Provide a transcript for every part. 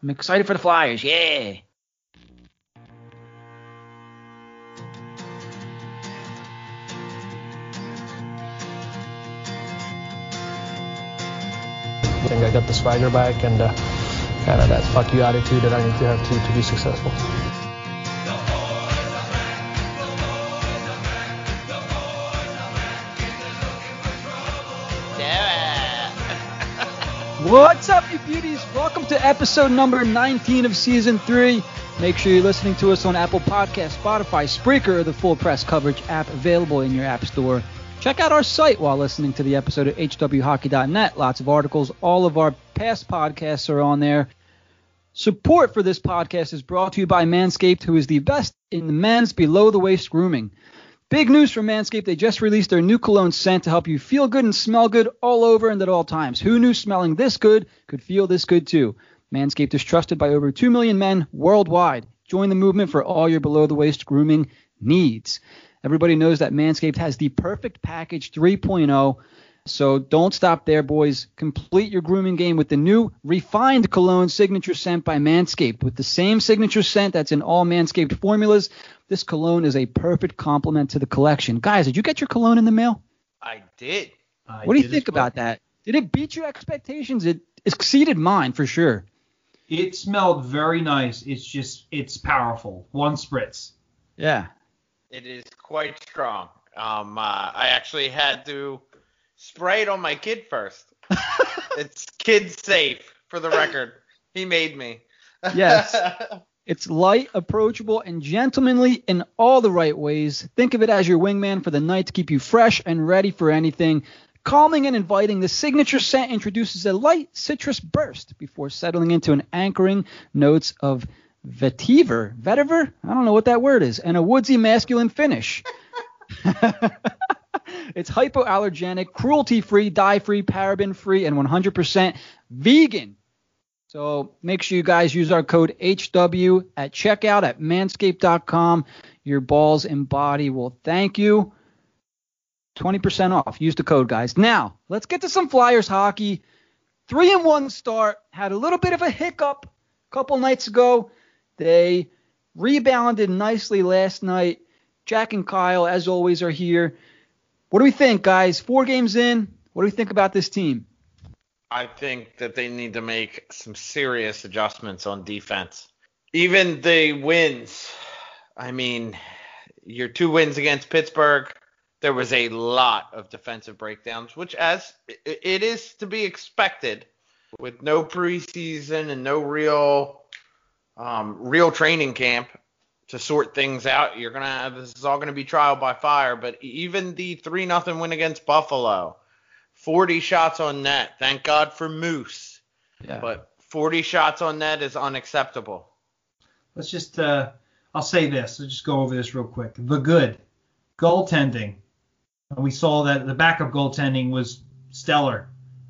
I'm excited for the Flyers. Yeah. I think I got the swagger back and kind of that fuck you attitude that I need to have to be successful. What's up, you beauties? Welcome to episode number 19 of season 3. Make sure you're listening to us on Apple Podcasts, Spotify, Spreaker, or the Full Press Coverage app available in your app store. Check out our site while listening to the episode at hwhockey.net. Lots of articles. All of our past podcasts are on there. Support for this podcast is brought to you by Manscaped, who is the best in the men's below-the-waist grooming. Big news from Manscaped. They just released their new cologne scent to help you feel good and smell good all over and at all times. Who knew smelling this good could feel this good too? Manscaped is trusted by over 2 million men worldwide. Join the movement for all your below-the-waist grooming needs. Everybody knows that Manscaped has the perfect package 3.0. So don't stop there, boys. Complete your grooming game with the new refined cologne signature scent by Manscaped. With the same signature scent that's in all Manscaped formulas, this cologne is a perfect complement to the collection. Guys, did you get your cologne in the mail? I did. What do you think about that? Did it beat your expectations? It exceeded mine for sure. It smelled very nice. It's powerful. One spritz. Yeah. It is quite strong. I actually had to spray it on my kid first. It's kid safe, for the record. He made me. Yes. It's light, approachable, and gentlemanly in all the right ways. Think of it as your wingman for the night to keep you fresh and ready for anything. Calming and inviting, the signature scent introduces a light citrus burst before settling into an anchoring notes of vetiver, I don't know what that word is, and a woodsy masculine finish. It's hypoallergenic, cruelty-free, dye-free, paraben-free, and 100% vegan. So make sure you guys use our code HW at checkout at manscaped.com. Your balls and body will thank you. 20% off. Use the code, guys. Now, let's get to some Flyers hockey. 3-1 start. Had a little bit of a hiccup a couple nights ago. They rebounded nicely last night. Jack and Kyle, as always, are here. What do we think, guys? 4 games in. What do we think about this team? I think that they need to make some serious adjustments on defense. Even the wins. I mean, your 2 wins against Pittsburgh, there was a lot of defensive breakdowns, which as it is to be expected with no preseason and no real training camp to sort things out. This is all gonna be trial by fire. But even the 3-0 win against Buffalo, 40 shots on net. Thank God for Moose. Yeah. But 40 shots on net is unacceptable. Let's just I'll say this. Let's just go over this real quick. The good goaltending. We saw that the backup goaltending was stellar.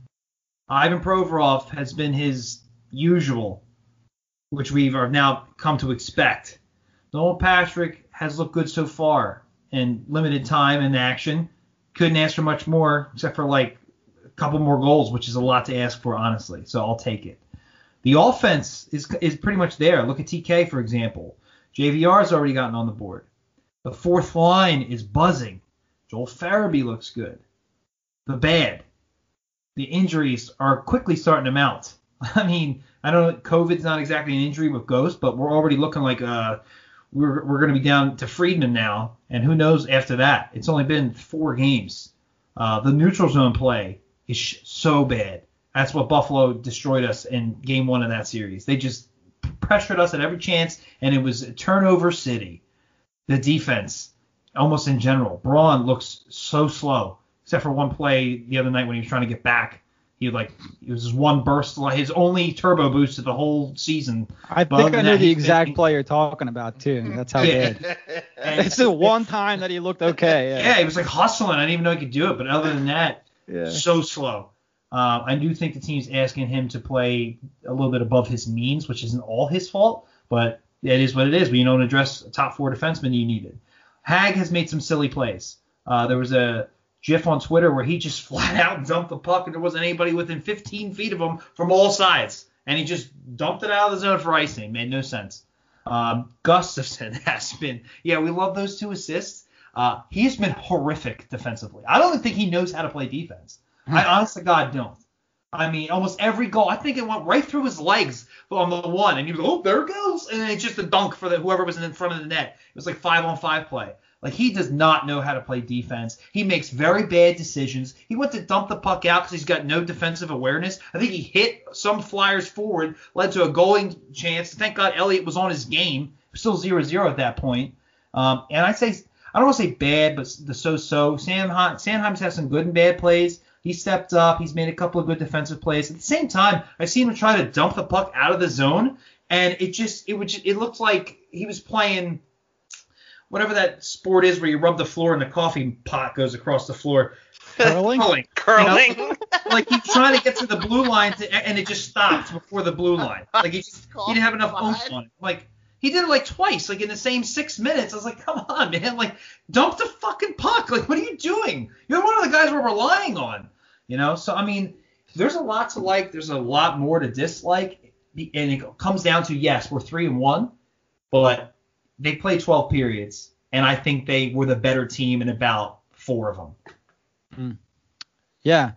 Ivan Provorov has been his usual, which we've now come to expect. Noel Patrick has looked good so far in limited time in action. Couldn't ask for much more except for like a couple more goals, which is a lot to ask for, honestly. So I'll take it. The offense is pretty much there. Look at TK, for example. JVR's already gotten on the board. The fourth line is buzzing. Joel Farabee looks good. The bad. The injuries are quickly starting to mount. I mean, I know COVID's not exactly an injury with Ghost, but we're already looking like we're going to be down to Friedman now, and who knows after that. It's only been 4 games. The neutral zone play is so bad. That's what Buffalo destroyed us in game 1 of that series. They just pressured us at every chance, and it was a turnover city. The defense, almost in general. Braun looks so slow, except for one play the other night when he was trying to get back. It was his one burst, his only turbo boost of the whole season. I think I know the exact play you're talking about, too. That's how bad. It's the one time that he looked okay. Yeah, he was like hustling. I didn't even know he could do it. But other than that, so slow. I do think the team's asking him to play a little bit above his means, which isn't all his fault. But it is what it is. When you don't address a top 4 defenseman, you need it. Hag has made some silly plays. There was a GIF on Twitter where he just flat out dumped the puck and there wasn't anybody within 15 feet of him from all sides. and he just dumped it out of the zone for icing. Made no sense. Gustafson has been, we love those 2 assists. He's been horrific defensively. I don't think he knows how to play defense. I honest to God don't. I mean, almost every goal, I think it went right through his legs on the one, and he was, oh, there it goes, and then it's just a dunk for whoever was in front of the net. It was like 5-on-5 play. Like, he does not know how to play defense. He makes very bad decisions. He went to dump the puck out because he's got no defensive awareness. I think he hit some Flyers forward, led to a goaling chance. Thank God Elliott was on his game. Still 0-0 at that point. And I don't want to say bad, but the so-so. Sanheim's had some good and bad plays. He stepped up. He's made a couple of good defensive plays. At the same time, I've seen him try to dump the puck out of the zone, and it looked like he was playing whatever that sport is where you rub the floor and the coffee pot goes across the floor. Curling. Curling. You know? Like he's trying to get to the blue line, and it just stops before the blue line. Like he didn't have enough oomph on it. Like he did it like twice, like in the same 6 minutes. I was like, come on, man. Like dump the fucking puck. Like what are you doing? You're one of the guys we're relying on. You know, so I mean, there's a lot to like. There's a lot more to dislike, and it comes down to yes, we're 3-1, but they played 12 periods, and I think they were the better team in about 4 of them. Yeah,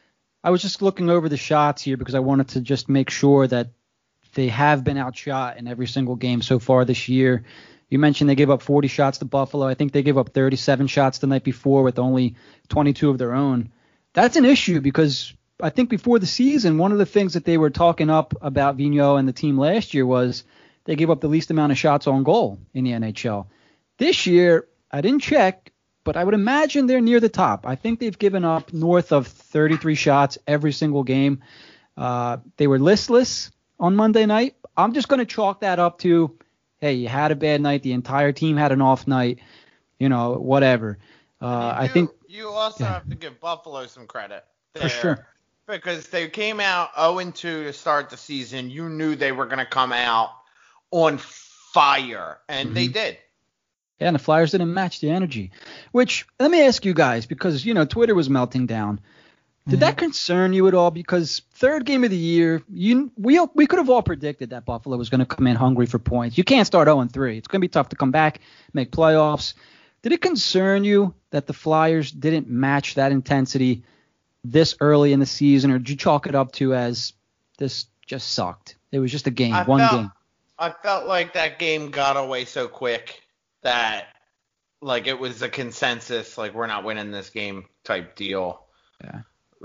I was just looking over the shots here because I wanted to just make sure that they have been outshot in every single game so far this year. You mentioned they gave up 40 shots to Buffalo. I think they gave up 37 shots the night before with only 22 of their own. That's an issue because I think before the season, one of the things that they were talking up about Vigneault and the team last year was they gave up the least amount of shots on goal in the NHL. This year, I didn't check, but I would imagine they're near the top. I think they've given up north of 33 shots every single game. They were listless on Monday night. I'm just going to chalk that up to, hey, you had a bad night. The entire team had an off night, whatever. I think you also have to give Buffalo some credit there, for sure, because they came out 0-2 to start the season. You knew they were going to come out on fire, and they did. Yeah, and the Flyers didn't match the energy. Which, let me ask you guys, because Twitter was melting down. Did that concern you at all? Because third game of the year, we could have all predicted that Buffalo was going to come in hungry for points. You can't start 0-3. It's going to be tough to come back, make playoffs. Did it concern you that the Flyers didn't match that intensity this early in the season, or did you chalk it up to as this just sucked? It was just a game, one game. I felt like that game got away so quick that like it was a consensus, like we're not winning this game type deal. Yeah.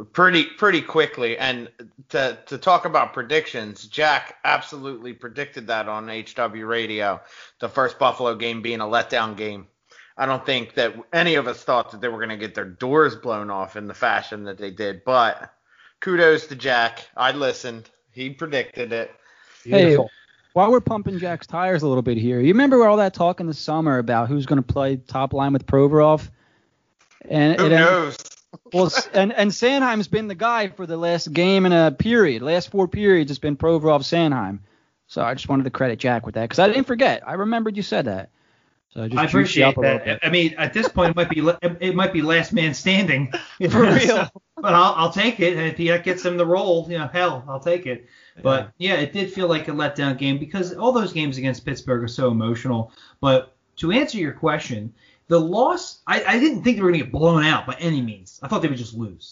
Pretty quickly. And to talk about predictions, Jack absolutely predicted that on HW Radio, the first Buffalo game being a letdown game. I don't think that any of us thought that they were going to get their doors blown off in the fashion that they did. But kudos to Jack. I listened. He predicted it. Beautiful. Hey, while we're pumping Jack's tires a little bit here, you remember all that talk in the summer about who's going to play top line with Provorov? And who knows? Well, and Sanheim's been the guy for the last game and a period. Last 4 periods, it's been Provorov, Sanheim. So I just wanted to credit Jack with that because I didn't forget. I remembered you said that. So I appreciate that. I mean, at this point, it might be last man standing. For real. But I'll take it. And if he gets him the role, hell, I'll take it. But yeah, it did feel like a letdown game because all those games against Pittsburgh are so emotional. But to answer your question, the loss, I didn't think they were going to get blown out by any means. I thought they would just lose,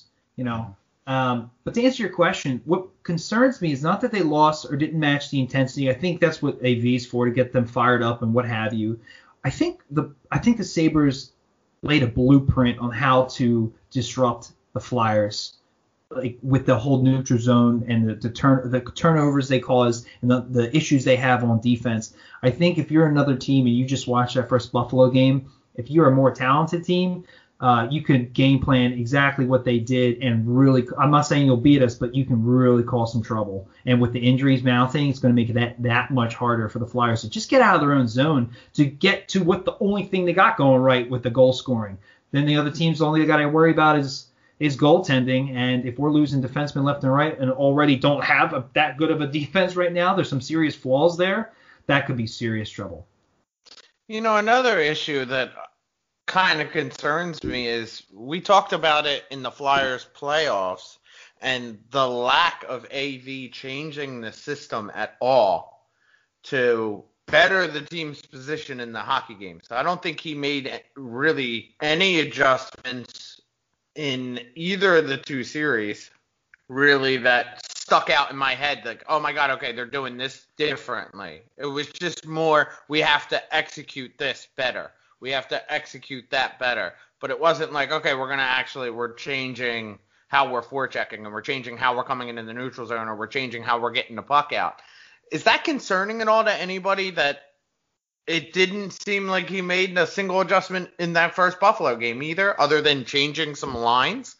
But to answer your question, what concerns me is not that they lost or didn't match the intensity. I think that's what AV's for, to get them fired up and what have you. I think the Sabres laid a blueprint on how to disrupt the Flyers, like with the whole neutral zone and the turnovers they cause and the issues they have on defense. I think if you're another team and you just watch that first Buffalo game, if you're a more talented team, you could game plan exactly what they did and really, I'm not saying you'll beat us, but you can really cause some trouble. And with the injuries mounting, it's going to make it that much harder for the Flyers to just get out of their own zone to get to what the only thing they got going right with the goal scoring. Then the other teams, the only they got to worry about is goaltending. And if we're losing defensemen left and right and already don't have that good of a defense right now, there's some serious flaws there. That could be serious trouble. Another issue that kind of concerns me is we talked about it in the Flyers playoffs, and the lack of AV changing the system at all to better the team's position in the hockey game. So I don't think he made really any adjustments in either of the two series really that stuck out in my head like, oh my God, okay, they're doing this differently. It was just more, we have to execute this better. We have to execute that better. But it wasn't like, okay, we're changing how we're forechecking, and we're changing how we're coming into the neutral zone, or we're changing how we're getting the puck out. Is that concerning at all to anybody that it didn't seem like he made a single adjustment in that first Buffalo game either, other than changing some lines?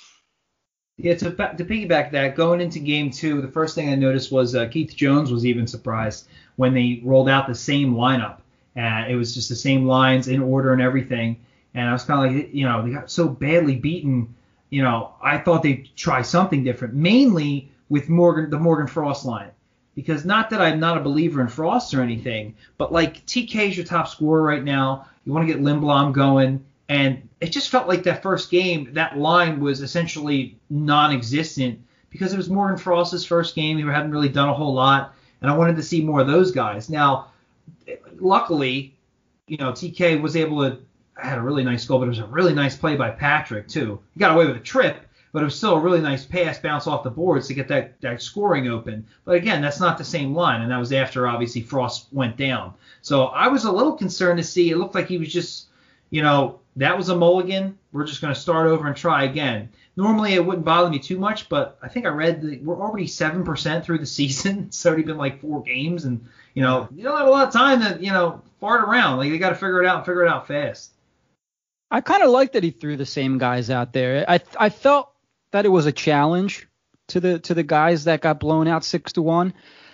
Yeah, to piggyback that, going into game 2, the first thing I noticed was Keith Jones was even surprised when they rolled out the same lineup. It was just the same lines in order and everything. And I was kind of like, they got so badly beaten. I thought they'd try something different, mainly with the Morgan Frost line. Because not that I'm not a believer in Frost or anything, but like TK is your top scorer right now. You want to get Lindblom going. And it just felt like that first game, that line was essentially non-existent because it was Morgan Frost's first game. He hadn't really done a whole lot. And I wanted to see more of those guys. Now, luckily, TK was able to had a really nice goal, but it was a really nice play by Patrick, too. He got away with a trip, but it was still a really nice pass, bounce off the boards to get that scoring open. But again, that's not the same line, and that was after, obviously, Frost went down. So I was a little concerned to see. It looked like he was just, that was a mulligan. We're just going to start over and try again. Normally, it wouldn't bother me too much, but I think I read that we're already 7% through the season. It's already been like 4 games, and, you don't have a lot of time to, fart around. Like, they got to figure it out fast. I kind of like that he threw the same guys out there. I felt that it was a challenge to the guys that got blown out 6-1.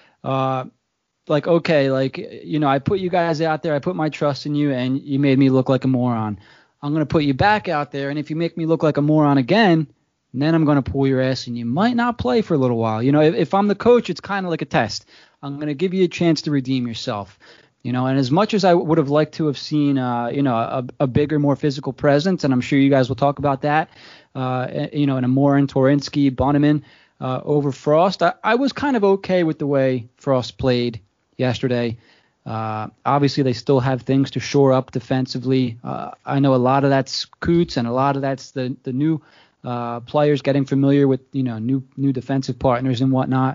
I put you guys out there. I put my trust in you, and you made me look like a moron. I'm going to put you back out there, and if you make me look like a moron again, then I'm going to pull your ass, and you might not play for a little while. If I'm the coach, it's kind of like a test. I'm going to give you a chance to redeem yourself. And as much as I would have liked to have seen, a bigger, more physical presence, and I'm sure you guys will talk about that, in a Morin, Torinsky, Bonneman over Frost, I was kind of okay with the way Frost played yesterday. Obviously, they still have things to shore up defensively. I know a lot of that's Coots, and a lot of that's the new players getting familiar with, new defensive partners and whatnot.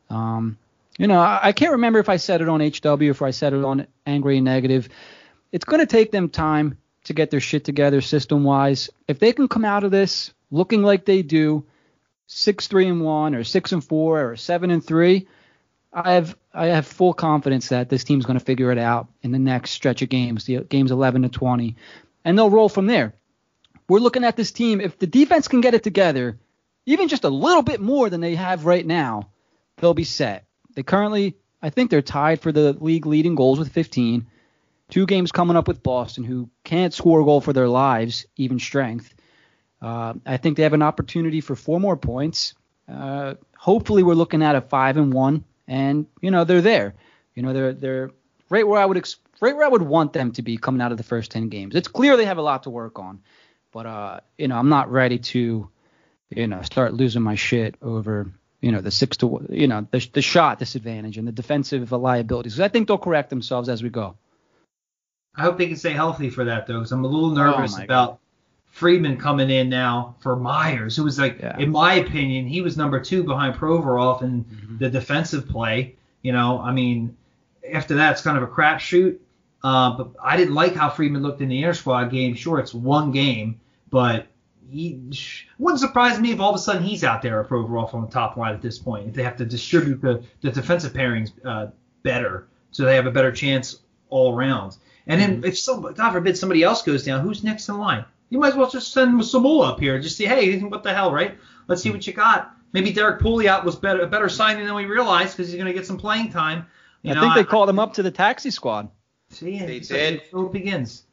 I can't remember if I said it on HW or if I said it on Angry and Negative. It's going to take them time to get their shit together system-wise. If they can come out of this looking like they do, 6-3-1 or 6-4 or 7-3, I have full confidence that this team's going to figure it out in the next stretch of games, the games 11 to 20, and they'll roll from there. We're looking at this team. If the defense can get it together, even just a little bit more than they have right now, they'll be set. They currently, I think they're tied for the league leading goals with 15. 2 games coming up with Boston, who can't score a goal for their lives, even strength. I think they have an opportunity for 4 more points. Hopefully, we're looking at a 5-1, and they're there. They're right where I would want them to be coming out of the first 10 games. It's clear they have a lot to work on, but I'm not ready to start losing my shit over the 6-1, the shot disadvantage and the defensive liabilities. I think they'll correct themselves as we go. I hope they can stay healthy for that, though, because I'm a little nervous about Friedman coming in now for Myers, who was in my opinion, he was number 2 behind Provorov in the defensive play. After that, it's kind of a crapshoot. But I didn't like how Friedman looked in the inter-squad game. Sure, it's 1 game, but wouldn't surprise me if all of a sudden he's out there at Provorov on the top line at this point. If they have to distribute the defensive pairings better, so they have a better chance all around. And then if God forbid somebody else goes down, who's next in line? You might as well just send Samoa up here. Just say, hey, what the hell, right? Let's see what you got. Maybe Derek Pouliot was a better signing than we realized because he's going to get some playing time. I think they called him up to the taxi squad. See, they did. So it begins.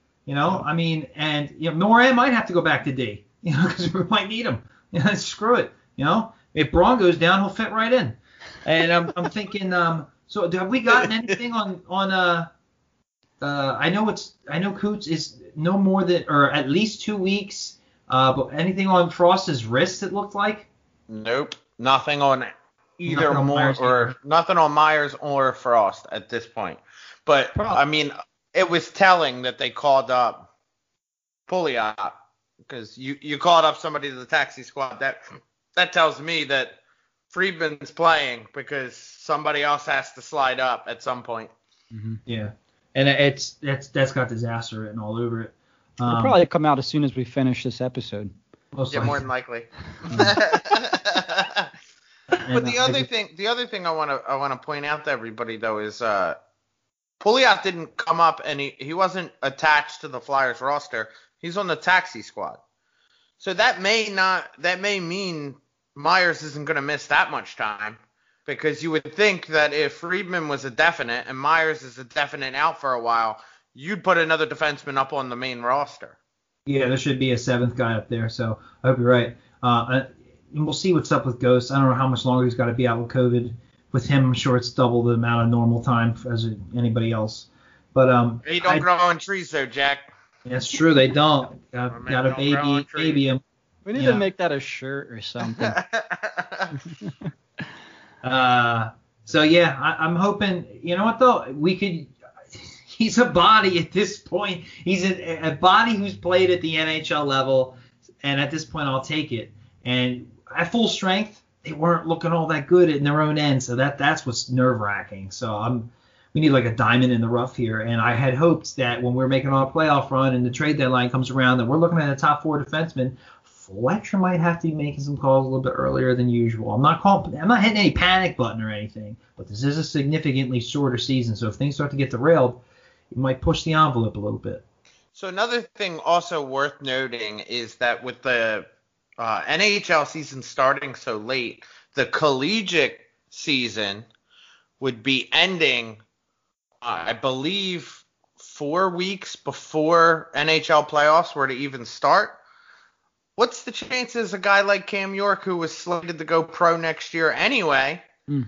Moran might have to go back to D. Because we might need him. Screw it. If Braun goes down, he'll fit right in. And I'm thinking, so have we gotten anything on I know Coots is no more than, or at least 2 weeks, but anything on Frost's wrist, it looked like? Nope. Nothing on either Nothing on Myers either. nothing on Myers or Frost at this point. But I mean, it was telling that they called up Pouliot, because you called up somebody to the taxi squad. That tells me that Friedman's playing because somebody else has to slide up at some point. Mm-hmm. Yeah, and that's got disaster written all over it. It'll probably come out as soon as we finish this episode. Yeah, more than likely. But the other thing I want to point out to everybody though is Pouliot didn't come up and he wasn't attached to the Flyers roster. He's on the taxi squad. So that may mean Myers isn't going to miss that much time, because you would think that if Friedman was a definite and Myers is a definite out for a while, you'd put another defenseman up on the main roster. Yeah, there should be a seventh guy up there, so I hope you're right. And we'll see what's up with Ghost. I don't know how much longer he's got to be out with COVID. With him, I'm sure it's double the amount of normal time as anybody else. But he don't grow on trees though, Jack. That's true, they don't. Got a baby him. We need to make that a shirt or something. So yeah, I'm hoping. You know what though? We could. He's a body at this point. He's a body who's played at the NHL level, and at this point, I'll take it. And at full strength, they weren't looking all that good in their own end, so that's what's nerve-wracking. So we need like a diamond in the rough here, and I had hoped that when we're making our playoff run and the trade deadline comes around, that we're looking at a top four defenseman. Fletcher might have to be making some calls a little bit earlier than usual. I'm not hitting any panic button or anything, but this is a significantly shorter season, so if things start to get derailed, you might push the envelope a little bit. So another thing also worth noting is that with the NHL season starting so late, the collegiate season would be ending, I believe, 4 weeks before NHL playoffs were to even start. What's the chances a guy like Cam York, who was slated to go pro next year anyway,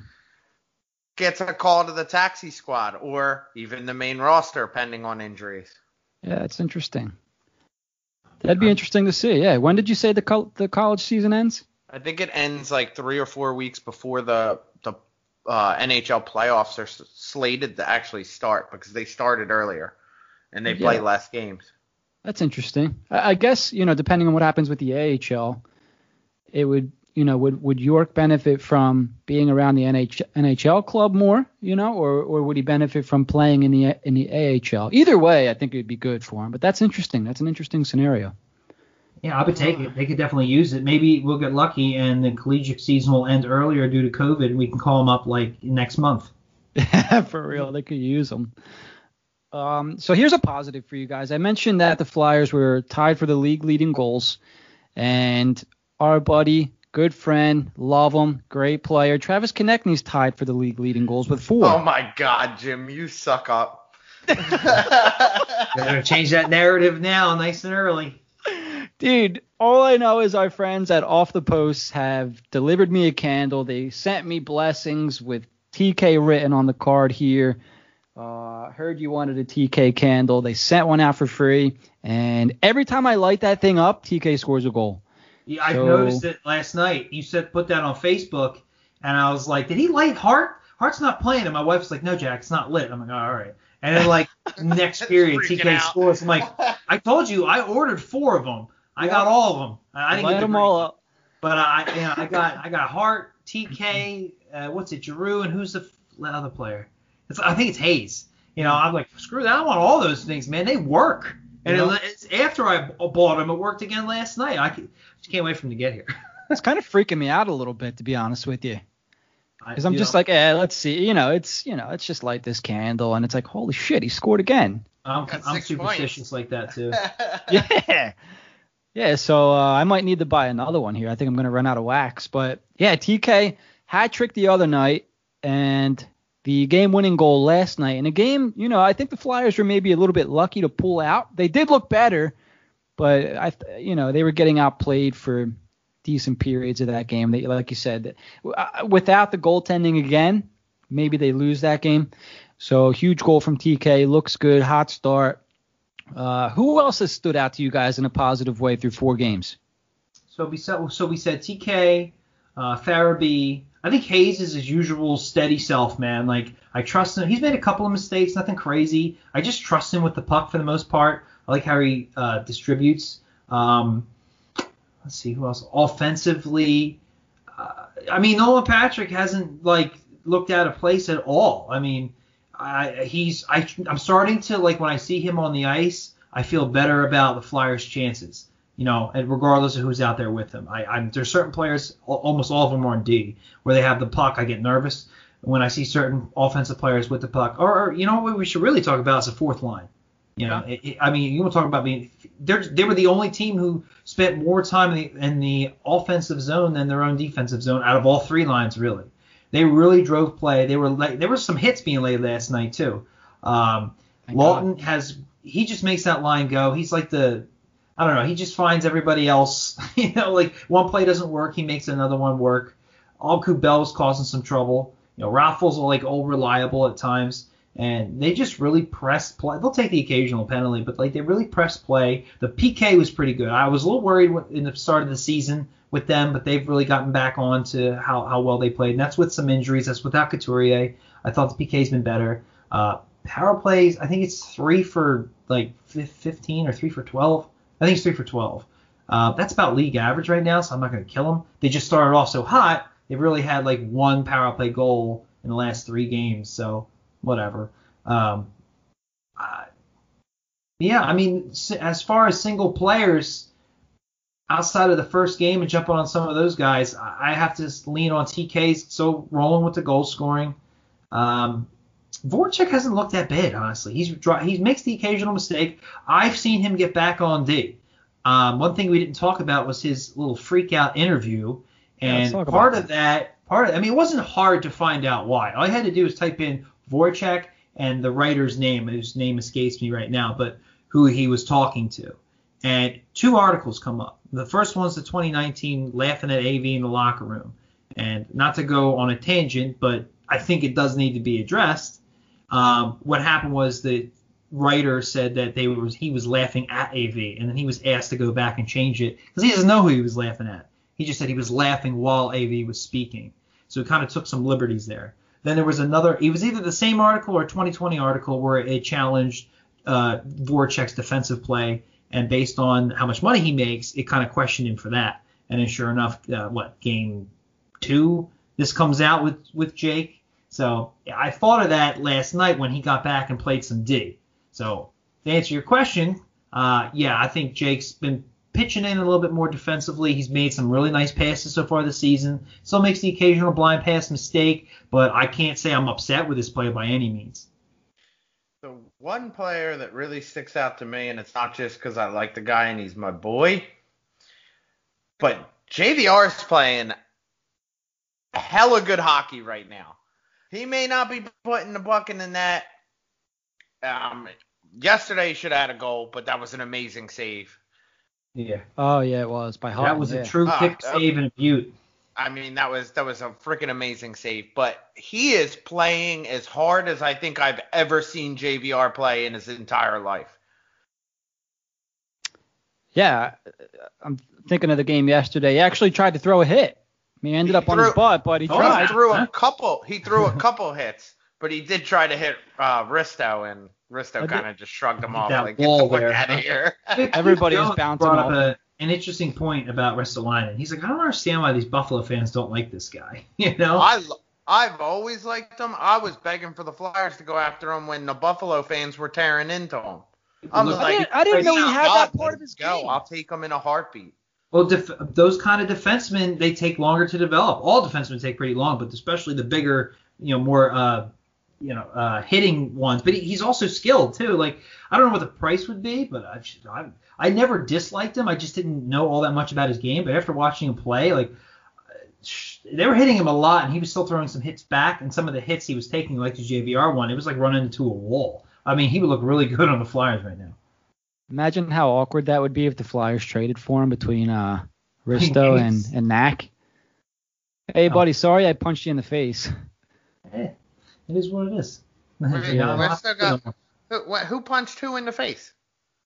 gets a call to the taxi squad or even the main roster, pending on injuries? Yeah, it's interesting. That'd be interesting to see. Yeah. When did you say the college season ends? I think it ends like 3 or 4 weeks before the NHL playoffs are slated to actually start, because they started earlier and they play less games. That's interesting. I guess, depending on what happens with the AHL, it would, would York benefit from being around the NHL club more, or would he benefit from playing in the AHL? Either way, I think it would be good for him. But that's interesting. That's an interesting scenario. Yeah, I would take it. They could definitely use it. Maybe we'll get lucky and the collegiate season will end earlier due to COVID, and we can call them up like next month. For real, they could use them. So here's a positive for you guys. I mentioned that the Flyers were tied for the league leading goals, and our buddy, good friend, love him, great player, Travis Konechny's tied for the league leading goals with 4. Oh my God, Jim, you suck up. Better change that narrative now, nice and early. Dude, all I know is our friends at Off the Post have delivered me a candle. They sent me blessings with TK written on the card here. Heard you wanted a TK candle. They sent one out for free, and every time I light that thing up, TK scores a goal. Yeah, I noticed it last night. You said put that on Facebook, and I was like, did he light Hart? Hart's not playing, and my wife's like, no, Jack, it's not lit. I'm like, oh, all right. And then like next period, TK scores. I'm like, I told you, I ordered 4 of them. I got all of them. I didn't get them all up. But I got Hart, TK, what's it, Giroux, and who's the other player? I think it's Hayes. I'm like, screw that. I want all those things, man. They work. And it's after I bought them, it worked again last night. I just can't wait for them to get here. It's kind of freaking me out a little bit, to be honest with you. Because I'm just like, let's see. It's just light this candle. And it's like, holy shit, he scored again. I'm superstitious like that, too. Yeah. Yeah, so I might need to buy another one here. I think I'm going to run out of wax. But, yeah, TK hat trick the other night, and the game-winning goal last night. In a game, I think the Flyers were maybe a little bit lucky to pull out. They did look better, but, they were getting outplayed for decent periods of that game. They, like you said, without the goaltending again, maybe they lose that game. So, huge goal from TK. Looks good. Hot start. Who else has stood out to you guys in a positive way through 4 games? So we said TK, Farabee. I think Hayes is his usual steady self, man. Like, I trust him. He's made a couple of mistakes, nothing crazy. I just trust him with the puck for the most part. I like how he distributes. Let's see who else. Offensively, Nolan Patrick hasn't looked out of place at all. I'm starting to, like, when I see him on the ice, I feel better about the Flyers' chances. And regardless of who's out there with them. There's certain players, almost all of them are on D, where they have the puck. I get nervous when I see certain offensive players with the puck. Or what we should really talk about is the fourth line. You want to talk about being – they were the only team who spent more time in the offensive zone than their own defensive zone out of all three lines, really. They really drove play. There were some hits being laid last night, too. Lawton he just makes that line go. He's like I don't know. He just finds everybody else. Like one play doesn't work, he makes another one work. Alcu Bell's causing some trouble. Raffles are all reliable at times, and they just really press play. They'll take the occasional penalty, but they really press play. The PK was pretty good. I was a little worried in the start of the season with them, but they've really gotten back on to how well they played, and that's with some injuries. That's without Couturier. I thought the PK's been better. Power plays, I think it's 3 for 15 or 3 for 12. I think it's 3 for 12. That's about league average right now, so I'm not going to kill them. They just started off so hot. They've really had one power play goal in the last 3 games, so whatever. As far as single players, outside of the first game and jumping on some of those guys, I have to lean on TK's so rolling with the goal scoring. Voracek hasn't looked that bad, honestly. He makes the occasional mistake. I've seen him get back on D. One thing we didn't talk about was his little freak out interview, and it wasn't hard to find out why. All I had to do was type in Voracek and the writer's name, whose name escapes me right now, but who he was talking to. And 2 articles come up. The first one's the 2019 laughing at AV in the locker room. And not to go on a tangent, but I think it does need to be addressed. What happened was the writer said that he was laughing at AV, and then he was asked to go back and change it because he doesn't know who he was laughing at. He just said he was laughing while AV was speaking. So it kind of took some liberties there. Then there was another – it was either the same article or a 2020 article where it challenged Voracek's defensive play, and based on how much money he makes, it kind of questioned him for that. And then sure enough, game 2, this comes out with Jake. So I thought of that last night when he got back and played some D. So to answer your question, I think Jake's been pitching in a little bit more defensively. He's made some really nice passes so far this season. Still makes the occasional blind pass mistake, but I can't say I'm upset with his play by any means. The one player that really sticks out to me, and it's not just because I like the guy and he's my boy, but JVR's playing hella good hockey right now. He may not be putting the buck in the net. Yesterday he should have had a goal, but that was an amazing save. Yeah. Oh, yeah, it was. By Houghton. That was a true kick save and a beaut. That was a freaking amazing save. But he is playing as hard as I think I've ever seen JVR play in his entire life. Yeah, I'm thinking of the game yesterday. He actually tried to throw a hit. He ended up on his butt, but he tried. He threw a couple hits, but he did try to hit Risto, and Risto kind of just shrugged him off. Get the fuck out of here. Everybody was bouncing off. An interesting point about Ristolainen. He's like, I don't understand why these Buffalo fans don't like this guy. I've always liked him. I was begging for the Flyers to go after him when the Buffalo fans were tearing into him. I didn't know he had that part of his game. I'll take him in a heartbeat. Well, those kind of defensemen, they take longer to develop. All defensemen take pretty long, but especially the bigger, more, hitting ones. But he's also skilled too. Like, I don't know what the price would be, but I never disliked him. I just didn't know all that much about his game. But after watching him play, they were hitting him a lot, and he was still throwing some hits back. And some of the hits he was taking, like the JVR one, it was like running into a wall. He would look really good on the Flyers right now. Imagine how awkward that would be if the Flyers traded for him between Risto and Knack. Hey, buddy, sorry I punched you in the face. Hey, it is what it is. Who punched who in the face?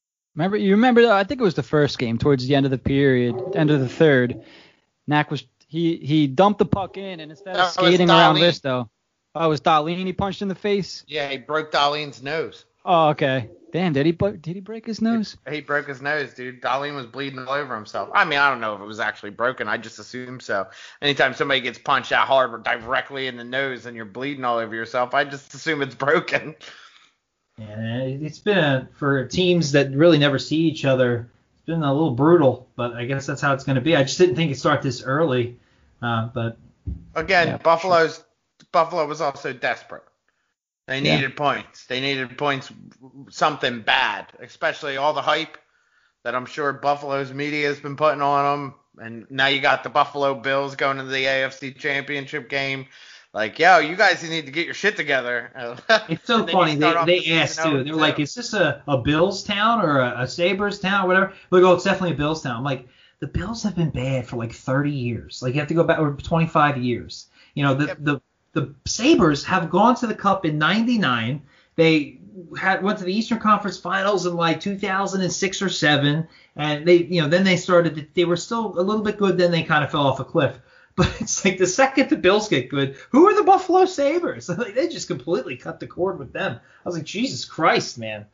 You remember? I think it was the first game, towards the end of the period, end of the third. Knack He dumped the puck in, and instead of That was skating around Dahlin. Risto, oh, it was Dahlin he punched in the face? Yeah, he broke Darlene's nose. Oh, okay. Damn, did he break his nose? He broke his nose, dude. Darlene was bleeding all over himself. I mean, I don't know if it was actually broken. I just assume so. Anytime somebody gets punched that hard directly in the nose and you're bleeding all over yourself, I just assume it's broken. Yeah, it's been for teams that really never see each other. It's been a little brutal, but I guess that's how it's going to be. I just didn't think it'd start this early, but Again, Yeah, Buffalo was also desperate. They Yeah. needed points. They needed points, something bad, especially all the hype that I'm sure Buffalo's media has been putting on them. And now you got the Buffalo Bills going to the AFC Championship game. Like, yo, you guys need to get your shit together. it's so And then funny. you start off the They asked season too. 0-2. They're like, "Is this a Bills town or a Sabres town, or whatever?" We go, "It's definitely a Bills town." I'm like, the Bills have been bad for like 30 years. Like you have to go back or 25 years. You know, the Sabres have gone to the Cup in '99. They went to the Eastern Conference Finals in like 2006 or 7, and then they started. They were still a little bit good. Then they kind of fell off a cliff. But it's like the second the Bills get good, who are the Buffalo Sabres? Like they just completely cut the cord with them. I was like, Jesus Christ, man.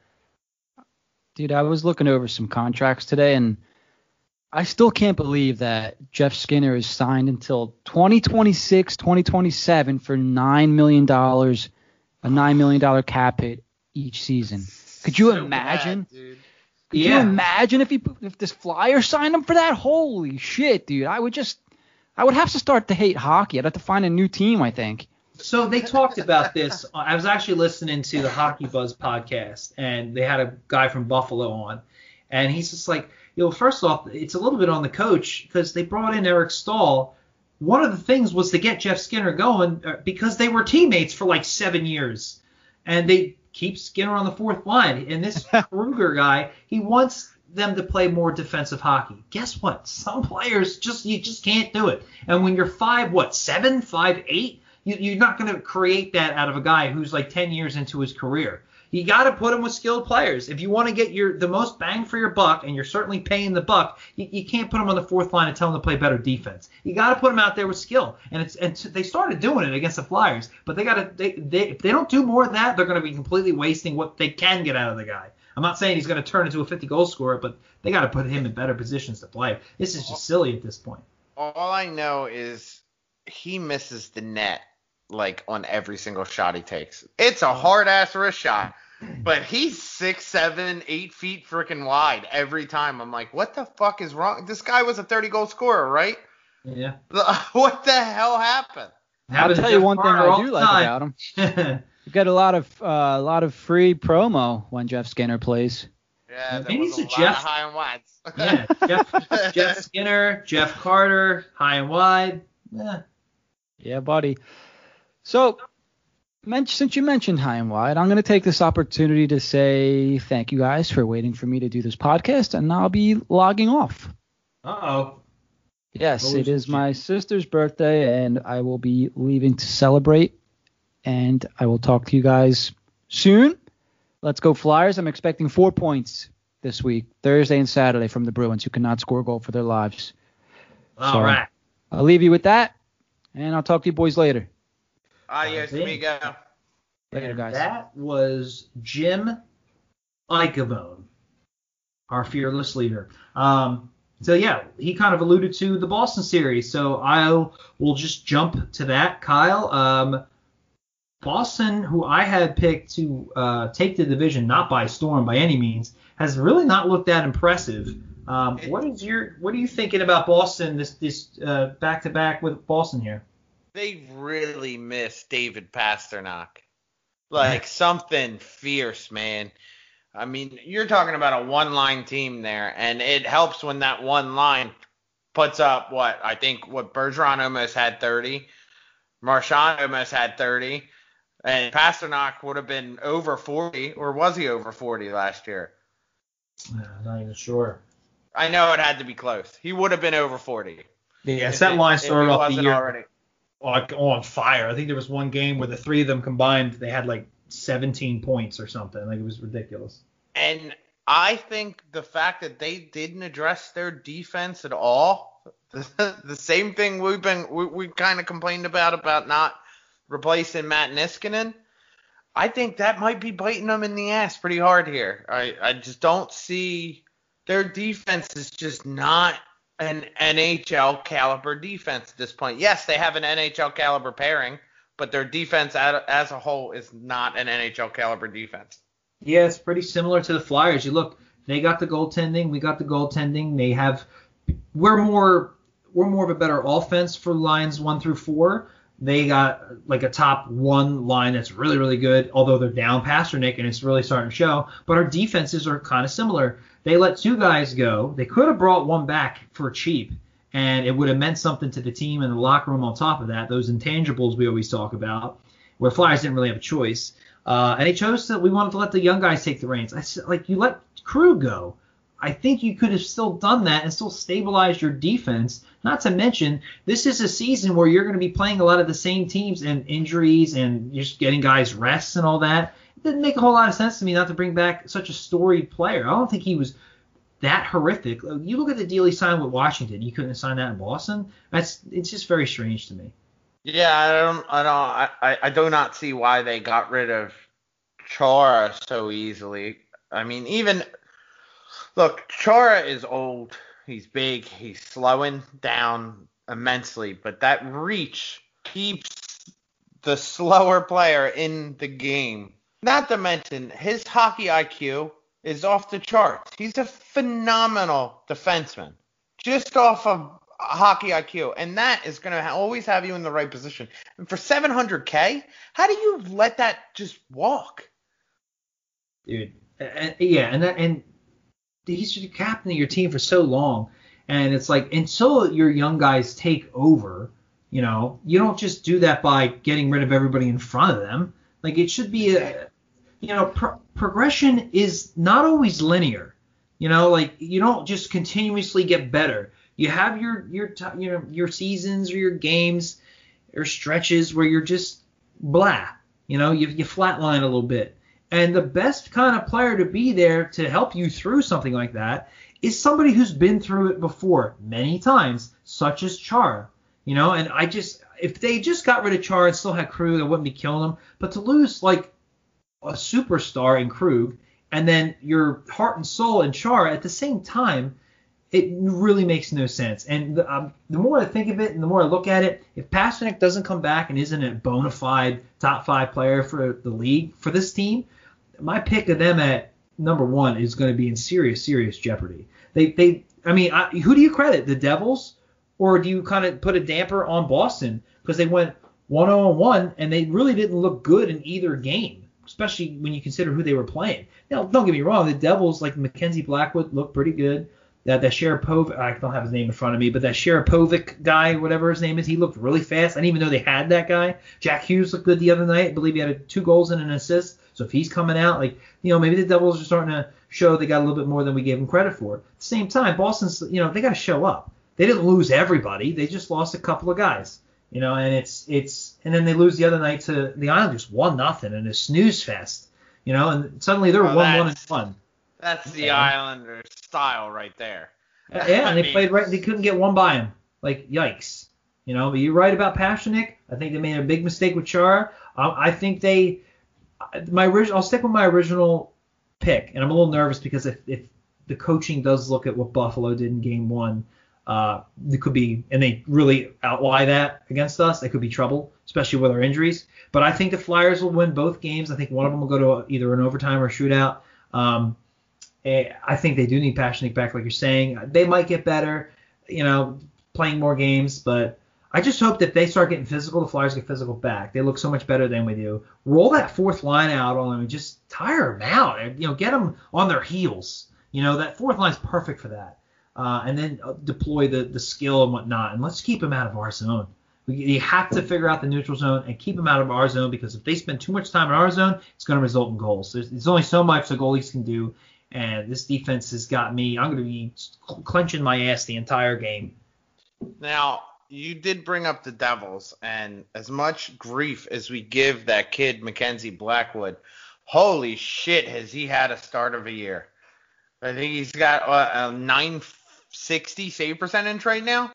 Dude, I was looking over some contracts today, and I still can't believe that Jeff Skinner is signed until 2026, 2027 for $9 million, a $9 million cap hit each season. Could you So imagine? bad, dude. Could you imagine if this Flyer signed him for that? Holy shit, dude. I would have to start to hate hockey. I'd have to find a new team, I think. So they talked about this. I was actually listening to the Hockey Buzz podcast, and they had a guy from Buffalo on, and he's just like, first off, it's a little bit on the coach because they brought in Eric Stahl. One of the things was to get Jeff Skinner going because they were teammates for like 7 years, and they keep Skinner on the fourth line. And this Kruger guy, he wants them to play more defensive hockey. Guess what? Some players you just can't do it. And when you're 5'7", 5'8", you're not going to create that out of a guy who's like 10 years into his career. You got to put him with skilled players. If you want to get the most bang for your buck, and you're certainly paying the buck, you can't put him on the fourth line and tell him to play better defense. You got to put him out there with skill. And they started doing it against the Flyers, but if they don't do more than that, they're going to be completely wasting what they can get out of the guy. I'm not saying he's going to turn into a 50-goal scorer, but they got to put him in better positions to play. This is just silly at this point. All I know is he misses the net like on every single shot he takes. It's a hard ass wrist shot, but he's 6'7", 8 feet freaking wide every time. I'm like, what the fuck is wrong? This guy was a 30-goal scorer, right? Yeah. What the hell happened? I'll tell you one thing I do like about him. You get a lot of free promo when Jeff Skinner plays. Yeah, there Maybe was it's a a lot Jeff- of high and wides. Yeah, Jeff Skinner, Jeff Carter, high and wide. Yeah. Yeah, buddy. So, since you mentioned high and wide, I'm going to take this opportunity to say thank you guys for waiting for me to do this podcast, and I'll be logging off. Uh-oh. Yes, it is my sister's birthday, and I will be leaving to celebrate, and I will talk to you guys soon. Let's go Flyers. I'm expecting 4 points this week, Thursday and Saturday, from the Bruins, who cannot score a goal for their lives. All right. I'll leave you with that, and I'll talk to you boys later. Adios, amigo. Later, guys. That was Jim Ichabone, our fearless leader. So, yeah, he kind of alluded to the Boston series, so we'll just jump to that. Kyle, Boston, who I had picked to take the division, not by storm by any means, has really not looked that impressive. What are you thinking about Boston, this back-to-back with Boston here? They really miss David Pasternak. Like something fierce, man. I mean, you're talking about a one-line team there, and it helps when that one line puts up what Bergeron almost had 30, Marchand almost had 30, and Pasternak would have been over 40, or was he over 40 last year? Not even sure. I know it had to be close. He would have been over 40. Yeah, that line started off the year already. like on fire. I think there was one game where the three of them combined, they had like 17 points or something. Like it was ridiculous. And I think the fact that they didn't address their defense at all The same thing we kind of complained about not replacing Matt Niskanen. I think that might be biting them in the ass pretty hard here. I just don't see their defense is just not an NHL caliber defense at this point. Yes, they have an NHL caliber pairing, but their defense as a whole is not an NHL caliber defense. Yeah, it's pretty similar to the Flyers. You look, they got the goaltending, we got the goaltending. We're more of a better offense for lines 1 through 4. They got like a top 1 line that's really, really good, although they're down Pasternak, and it's really starting to show. But our defenses are kind of similar. They let 2 guys go. They could have brought one back for cheap, and it would have meant something to the team and the locker room on top of that, those intangibles we always talk about, where Flyers didn't really have a choice. And they chose that we wanted to let the young guys take the reins. I said, like, you let Krug go. I think you could have still done that and still stabilized your defense. Not to mention, this is a season where you're going to be playing a lot of the same teams, and injuries and just getting guys rests and all that. It didn't make a whole lot of sense to me not to bring back such a storied player. I don't think he was that horrific. You look at the deal he signed with Washington. You couldn't have signed that in Boston. It's just very strange to me. Yeah, I do not see why they got rid of Chara so easily. I mean, look, Chara is old. He's big. He's slowing down immensely, but that reach keeps the slower player in the game. Not to mention, his hockey IQ is off the charts. He's a phenomenal defenseman, just off of hockey IQ, and that is going to always have you in the right position. And for $700K, how do you let that just walk? Dude, and he's the captain of your team for so long, and it's like until your young guys take over, you don't just do that by getting rid of everybody in front of them. Like, it should be progression is not always linear. Like, you don't just continuously get better. You have your seasons or your games or stretches where you're just blah. You flatline a little bit. And the best kind of player to be there to help you through something like that is somebody who's been through it before many times, such as Chara. And if they just got rid of Chara and still had Krug, I wouldn't be killing them. But to lose like a superstar in Krug and then your heart and soul in Chara at the same time, it really makes no sense. And the more I think of it and the more I look at it, if Pasternak doesn't come back and isn't a bona fide top 5 player for the league for this team, my pick of them at number 1 is going to be in serious, serious jeopardy. Who do you credit? The Devils? Or do you kind of put a damper on Boston? Because they went 1-0-1 and they really didn't look good in either game, especially when you consider who they were playing. Now, don't get me wrong. The Devils, like Mackenzie Blackwood, looked pretty good. That Sharapovic, I don't have his name in front of me, but that Sharapovic guy, whatever his name is, he looked really fast. I didn't even know they had that guy. Jack Hughes looked good the other night. I believe he had 2 goals and an assist. So if he's coming out, maybe the Devils are starting to show they got a little bit more than we gave them credit for. At the same time, Boston's, they got to show up. They didn't lose everybody. They just lost a couple of guys, and and then they lose the other night to the Islanders 1-0 in a snooze fest, and suddenly they're 1-1. That's the Islanders style right there. Yeah, and they played right. They couldn't get one by him. Like, yikes. But you're right about Pasternak. I think they made a big mistake with Chara. I think I'll stick with my original pick, and I'm a little nervous because if the coaching does look at what Buffalo did in Game 1, it could be, and they really outlie that against us, it could be trouble, especially with our injuries. But I think the Flyers will win both games. I think one of them will go to either an overtime or a shootout. I think they do need Pasternak back, like you're saying. They might get better, playing more games, but I just hope that they start getting physical, the Flyers get physical back. They look so much better than we do. Roll that 4th line out on them and just tire them out. Get them on their heels. That 4th line's perfect for that. And then deploy the skill and whatnot. And let's keep them out of our zone. You have to figure out the neutral zone and keep them out of our zone, because if they spend too much time in our zone, it's going to result in goals. There's only so much the goalies can do. And this defense has got me. I'm going to be clenching my ass the entire game. Now, you did bring up the Devils, and as much grief as we give that kid Mackenzie Blackwood, holy shit, has he had a start of a year. I think he's got a 960 save percentage right now.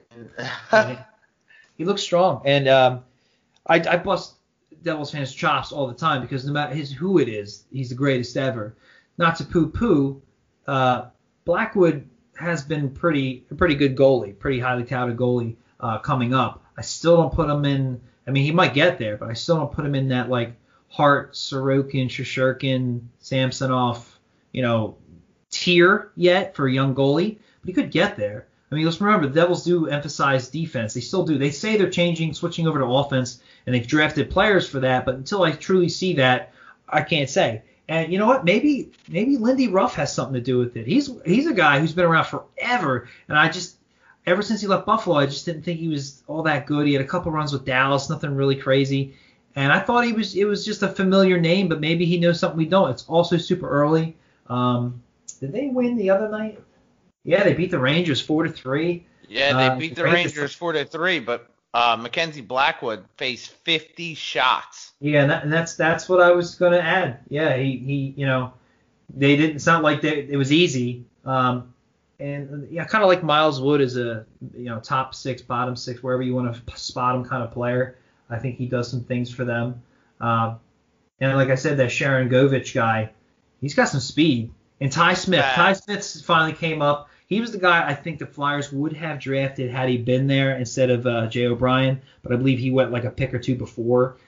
He looks strong, and I bust Devils fans' chops all the time because no matter who it is, he's the greatest ever. Not to poo-poo, Blackwood has been a pretty good goalie, pretty highly touted goalie coming up. I still don't put him in. I mean, he might get there, but I still don't put him in that like Hart, Sorokin, Shesterkin, Samsonov, tier yet for a young goalie. But he could get there. I mean, let's remember, the Devils do emphasize defense. They still do. They say they're switching over to offense, and they've drafted players for that. But until I truly see that, I can't say. And you know what? Maybe Lindy Ruff has something to do with it. He's a guy who's been around forever, and ever since he left Buffalo, I just didn't think he was all that good. He had a couple runs with Dallas, nothing really crazy, and I thought it was just a familiar name, but maybe he knows something we don't. It's also super early. Did they win the other night? Yeah, they beat the Rangers 4-3. Yeah, they beat the Rangers 4-3, but Mackenzie Blackwood faced 50 shots. Yeah, and that's what I was going to add. Yeah, he they didn't sound like it was easy. And yeah, kind of like Miles Wood is a top 6, bottom 6, wherever you want to spot him kind of player. I think he does some things for them. And like I said, that Sharon Govich guy, he's got some speed. And Ty Smith finally came up. He was the guy I think the Flyers would have drafted had he been there instead of Jay O'Brien, but I believe he went like a pick or two before.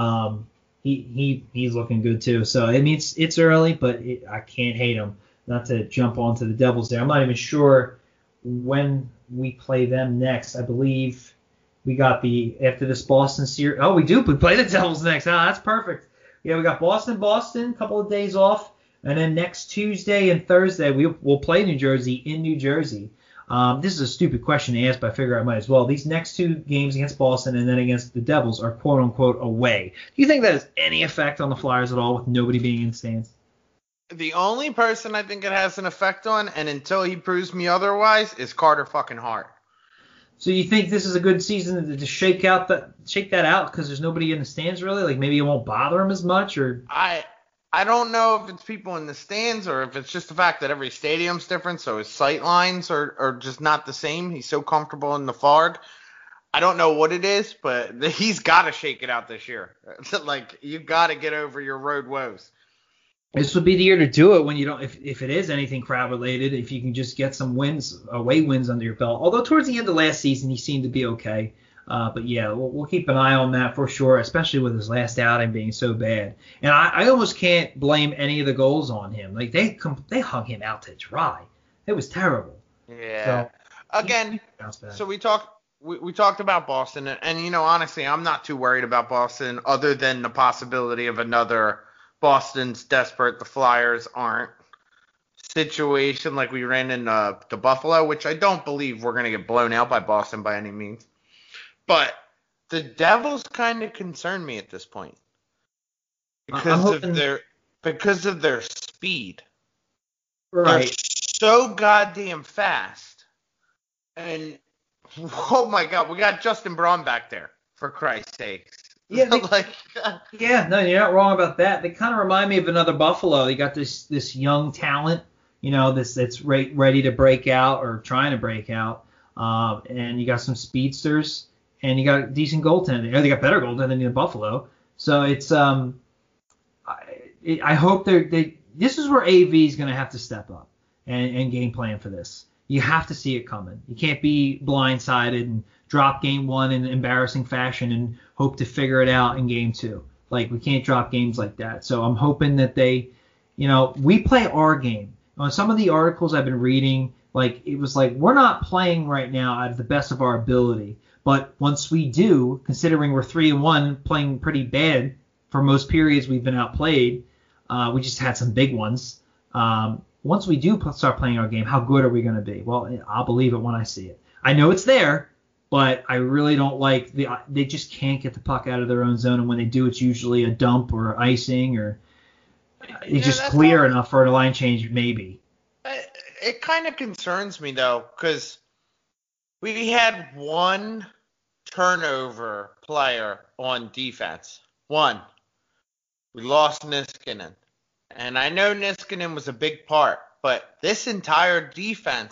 He's looking good too. So I mean it's early, but I can't hate him. Not to jump onto the Devils there. I'm not even sure when we play them next. I believe we got after this Boston series. Oh, we do. We play the Devils next. Ah, that's perfect. Yeah, we got Boston, a couple of days off. And then next Tuesday and Thursday, we'll play New Jersey in New Jersey. This is a stupid question to ask, but I figure I might as well. These next 2 games against Boston and then against the Devils are quote-unquote away. Do you think that has any effect on the Flyers at all with nobody being in the stands? The only person I think it has an effect on, and until he proves me otherwise, is Carter fucking Hart. So you think this is a good season to shake that out because there's nobody in the stands really? Like maybe it won't bother him as much? Or I don't know if it's people in the stands or if it's just the fact that every stadium's different, so his sight lines are just not the same. He's so comfortable in the Farg. I don't know what it is, but he's got to shake it out this year. Like, you got to get over your road woes. This would be the year to do it when you don't, if it is anything crowd related, if you can just get some away wins under your belt. Although towards the end of last season, he seemed to be okay. But yeah, we'll keep an eye on that for sure, especially with his last outing being so bad. And I almost can't blame any of the goals on him. Like they hung him out to dry. It was terrible. Yeah. So, again, so we talked about Boston, and honestly, I'm not too worried about Boston, other than the possibility of another Boston's desperate, the Flyers aren't situation like we ran in the Buffalo, which I don't believe we're going to get blown out by Boston by any means. But the Devils kind of concern me at this point because of their speed. Right. They're so goddamn fast. And oh my God, we got Justin Braun back there, for Christ's sakes. Yeah, no, you're not wrong about that. They kind of remind me of another Buffalo. You got this young talent, that's ready to break out or trying to break out, and you got some speedsters. And you got decent goaltending. They got better goaltending than Buffalo. So it's I hope this is where AV is going to have to step up and game plan for this. You have to see it coming. You can't be blindsided and drop game 1 in embarrassing fashion and hope to figure it out in game 2. Like, we can't drop games like that. So I'm hoping that they, we play our game. On some of the articles I've been reading, it was like we're not playing right now out of the best of our ability. But once we do, considering we're 3-1, playing pretty bad for most periods we've been outplayed, we just had some big ones. Once we do start playing our game, how good are we going to be? Well, I'll believe it when I see it. I know it's there, but I really don't like they just can't get the puck out of their own zone, and when they do, it's usually a dump or icing, or it's just clear enough for a line change, maybe. It kind of concerns me though, because we had one turnover player on defense. One. We lost Niskanen. And I know Niskanen was a big part, but this entire defense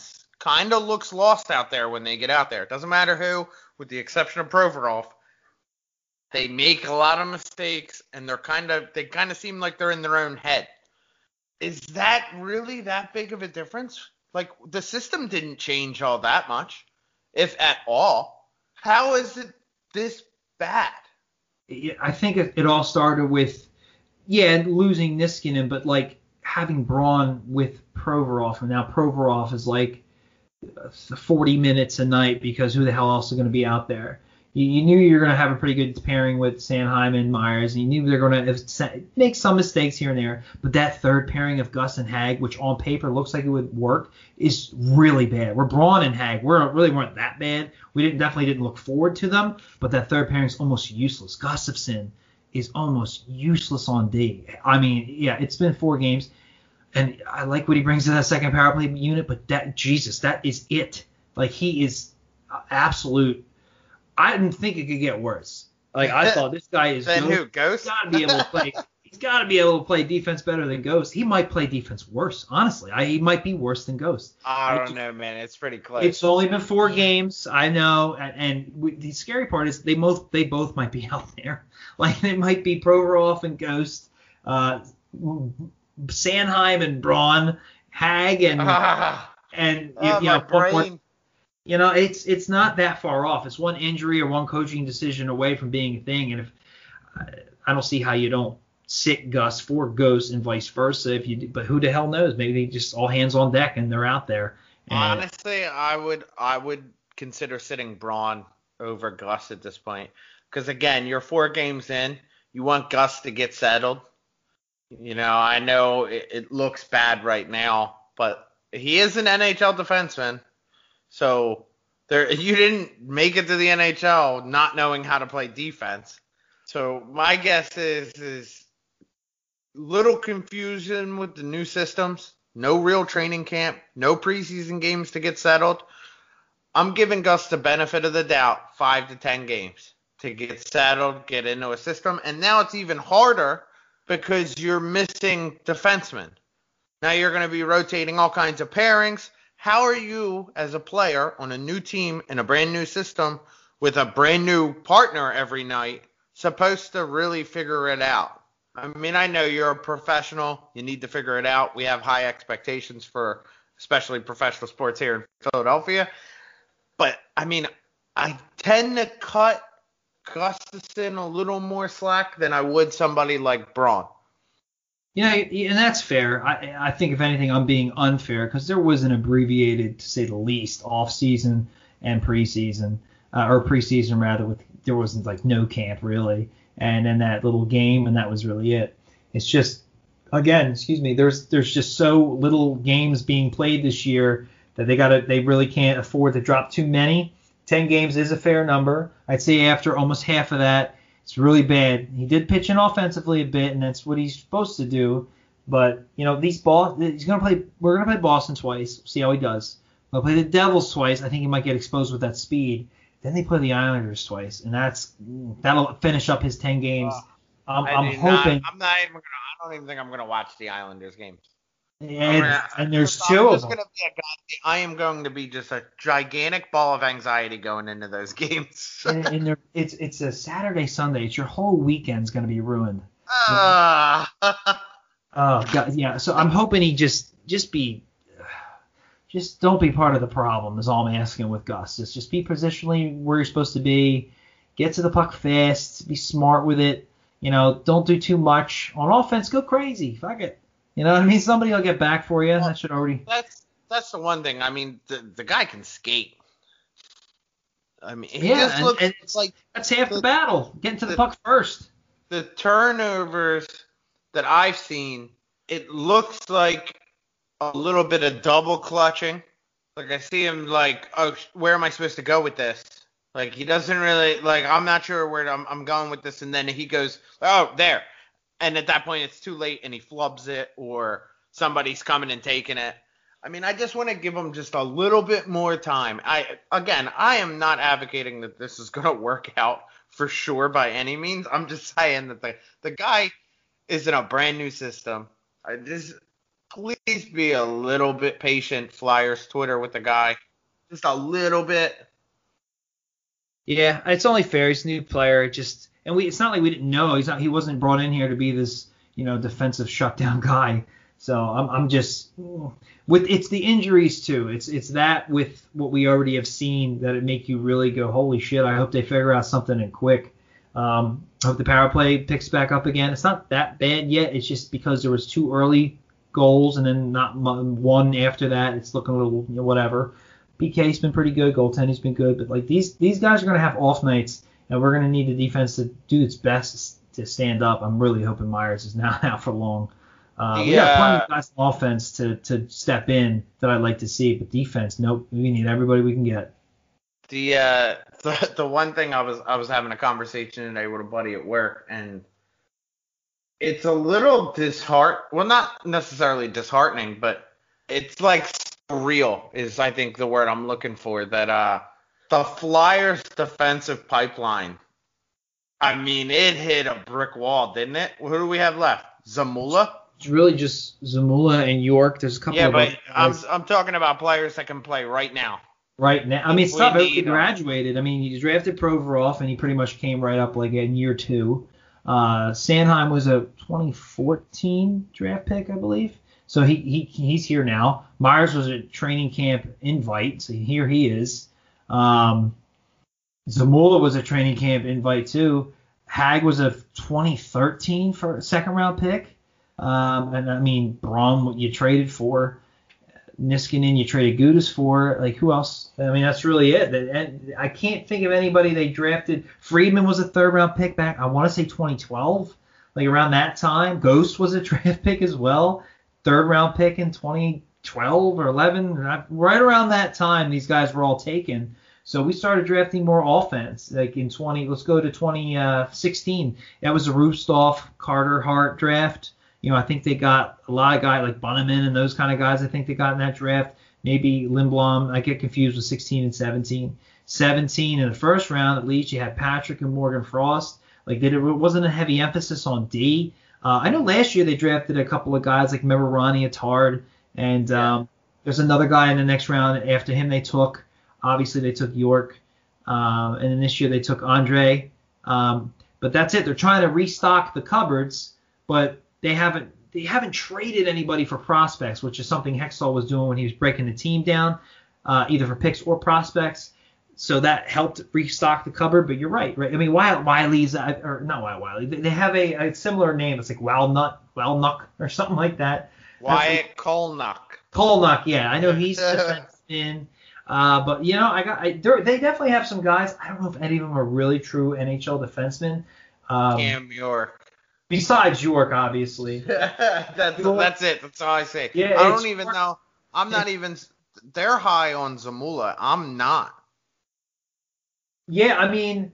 kind of looks lost out there when they get out there. It doesn't matter who, with the exception of Provorov. They make a lot of mistakes, and they kind of seem like they're in their own head. Is that really that big of a difference? Like, the system didn't change all that much, if at all. How is it this bad? I think it all started with, losing Niskanen, but like having Braun with Provorov, and now Provorov is like 40 minutes a night because who the hell else is going to be out there? You knew you were going to have a pretty good pairing with Sanheim and Myers, and you knew they're going to make some mistakes here and there. But that third pairing of Gus and Hag, which on paper looks like it would work, is really bad. Where Braun and Hag really weren't that bad. We definitely didn't look forward to them, but that third pairing is almost useless. Gustafsson is almost useless on D. I mean, it's been 4 games, and I like what he brings to that second power play unit, but that is it. Like, he is absolute. I didn't think it could get worse. Like, I thought this guy is then who? Ghost? He's got to be able to play. He's got to be able to play defense better than Ghost. He might play defense worse, honestly. He might be worse than Ghost. I don't know, man. It's pretty close. It's only been 4 games, I know, and the scary part is they both might be out there. Like, they might be Provorov and Ghost, Sanheim and Braun, Hag and my brain. It's not that far off. It's one injury or one coaching decision away from being a thing. And if I don't see how you don't sit Gus for Ghost and vice versa. But who the hell knows? Maybe they just all hands on deck and they're out there. And honestly, I would consider sitting Braun over Gus at this point. Because again, you're 4 games in. You want Gus to get settled. I know it looks bad right now, but he is an NHL defenseman. So you didn't make it to the NHL not knowing how to play defense. So my guess is little confusion with the new systems, no real training camp, no preseason games to get settled. I'm giving Gus the benefit of the doubt, 5 to 10 games to get settled, get into a system. And now it's even harder because you're missing defensemen. Now you're going to be rotating all kinds of pairings. How are you, as a player on a new team in a brand new system with a brand new partner every night, supposed to really figure it out? I mean, I know you're a professional. You need to figure it out. We have high expectations for especially professional sports here in Philadelphia. But, I mean, I tend to cut Gustafsson a little more slack than I would somebody like Braun. And that's fair. I think, if anything, I'm being unfair because there was an abbreviated, to say the least, off-season and preseason, or preseason rather. There wasn't like no camp really, and then that little game, and that was really it. It's just, again, there's just so little games being played this year that they really can't afford to drop too many. 10 games is a fair number. I'd say after almost half of that, it's really bad. He did pitch in offensively a bit, and that's what he's supposed to do. But he's gonna play. We're gonna play Boston twice. See how he does. We'll play the Devils twice. I think he might get exposed with that speed. Then they play the Islanders twice, and that'll finish up his 10 games. I'm hoping. I don't even think I'm gonna watch the Islanders games. And there's 2 of them. I am going to be just a gigantic ball of anxiety going into those games. and it's a Saturday, Sunday. It's your whole weekend's going to be ruined. Oh God, yeah. So I'm hoping he just don't be part of the problem. Is all I'm asking with Gus. Just be positionally where you're supposed to be. Get to the puck fast. Be smart with it. Don't do too much on offense. Go crazy. Fuck it. You know what I mean? Somebody will get back for you. Well, that should already. That's the one thing. I mean, the guy can skate. I mean, it's like that's half the battle. Getting to the puck first. The turnovers that I've seen, it looks like a little bit of double clutching. Like I see him like, oh, where am I supposed to go with this? Like he doesn't really I'm not sure where I'm going with this, and then he goes, oh, there. And at that point, it's too late, and he flubs it, or somebody's coming and taking it. I mean, I just want to give him just a little bit more time. I am not advocating that this is going to work out for sure by any means. I'm just saying that the guy is in a brand new system. please be a little bit patient, Flyers Twitter, with the guy. Just a little bit. Yeah, it's only fair. He's a new player. It's not like we didn't know. He wasn't brought in here to be this, defensive shutdown guy. So I'm just it's the injuries too. It's that with what we already have seen that it make you really go, holy shit. I hope they figure out something and quick. I hope the power play picks back up again. It's not that bad yet. It's just because there was 2 early goals and then not one after that. It's looking a little whatever. PK's been pretty good. Goaltending's been good. But like these guys are going to have off nights, and we're going to need the defense to do its best to stand up. I'm really hoping Myers is now out for long. We got plenty of guys on offense to step in that I'd like to see, but defense, nope. We need everybody we can get. The one thing I was having a conversation today with a buddy at work, and it's a little well, not necessarily disheartening, but it's like surreal is I think the word I'm looking for, that the Flyers defensive pipeline, I mean, it hit a brick wall, didn't it? Who do we have left? Zamula? It's really just Zamula and York. There's a couple of but I'm talking about players that can play right now. Right now. I mean, it's tough. He graduated. I mean, he drafted Provorov, and he pretty much came right up like in year 2. Sanheim was a 2014 draft pick, I believe. So he's here now. Myers was a training camp invite, so here he is. Zamula was a training camp invite too. Hag was a 2013 for a second-round pick. And I mean, Braun, you traded for. Niskanen, you traded Gudas for. Like, who else? I mean, that's really it. And I can't think of anybody they drafted. Friedman was a third-round pick back, I want to say 2012, like around that time. Ghost was a draft pick as well, third-round pick in 2012 or 11. Right around that time, these guys were all taken. So we started drafting more offense, like in let's go to 2016. That was a Rustov, Carter, Hart draft. I think they got a lot of guys like Bunneman and those kind of guys I think they got in that draft. Maybe Lindblom. I get confused with 16 and 17. 17 in the first round, at least, you had Patrick and Morgan Frost. Like, it wasn't a heavy emphasis on D. I know last year they drafted a couple of guys, like remember Ronnie Attard. And there's another guy in the next round after him they took. Obviously, they took York. And then this year they took Andre. But that's it. They're trying to restock the cupboards, but they haven't traded anybody for prospects, which is something Hextall was doing when he was breaking the team down, either for picks or prospects. So that helped restock the cupboard. But you're right? I mean, Wiley's or not Wiley. They have a similar name. It's like Walnuck or something like that. Wyatt Kolnuck. Kolnuck, yeah, I know he's defenseman. But they definitely have some guys. I don't know if any of them are really true NHL defensemen. Cam York. Besides York, obviously. That's it. That's all I say. Yeah, I don't even know. I'm not even. They're high on Zamula. I'm not. Yeah, I mean,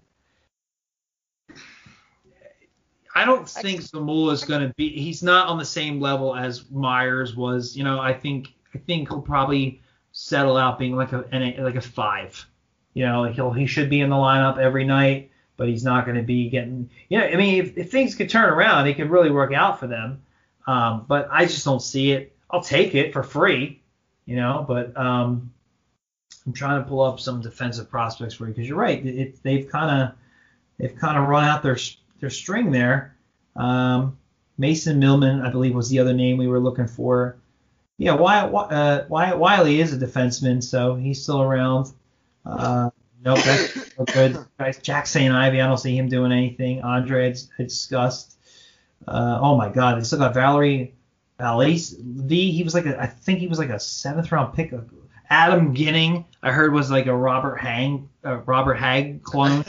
I don't think Zamula is going to be. He's not on the same level as Myers was. I think he'll probably settle out being like a 5. He should be in the lineup every night. But he's not going to be getting. I mean, if things could turn around, it could really work out for them. But I just don't see it. I'll take it for free, But I'm trying to pull up some defensive prospects for you because you're right. They've kind of run out their string there. Mason Millman, I believe, was the other name we were looking for. Yeah, Wyatt Wiley is a defenseman, so he's still around. Nope, that's no good. Guys, Jack St. Ivy, I don't see him doing anything. Andre had discussed. Oh my God, they still got Valerie Valise. I think he was like a 7th round pick. Adam Ginning, I heard was like a Robert Hag clone.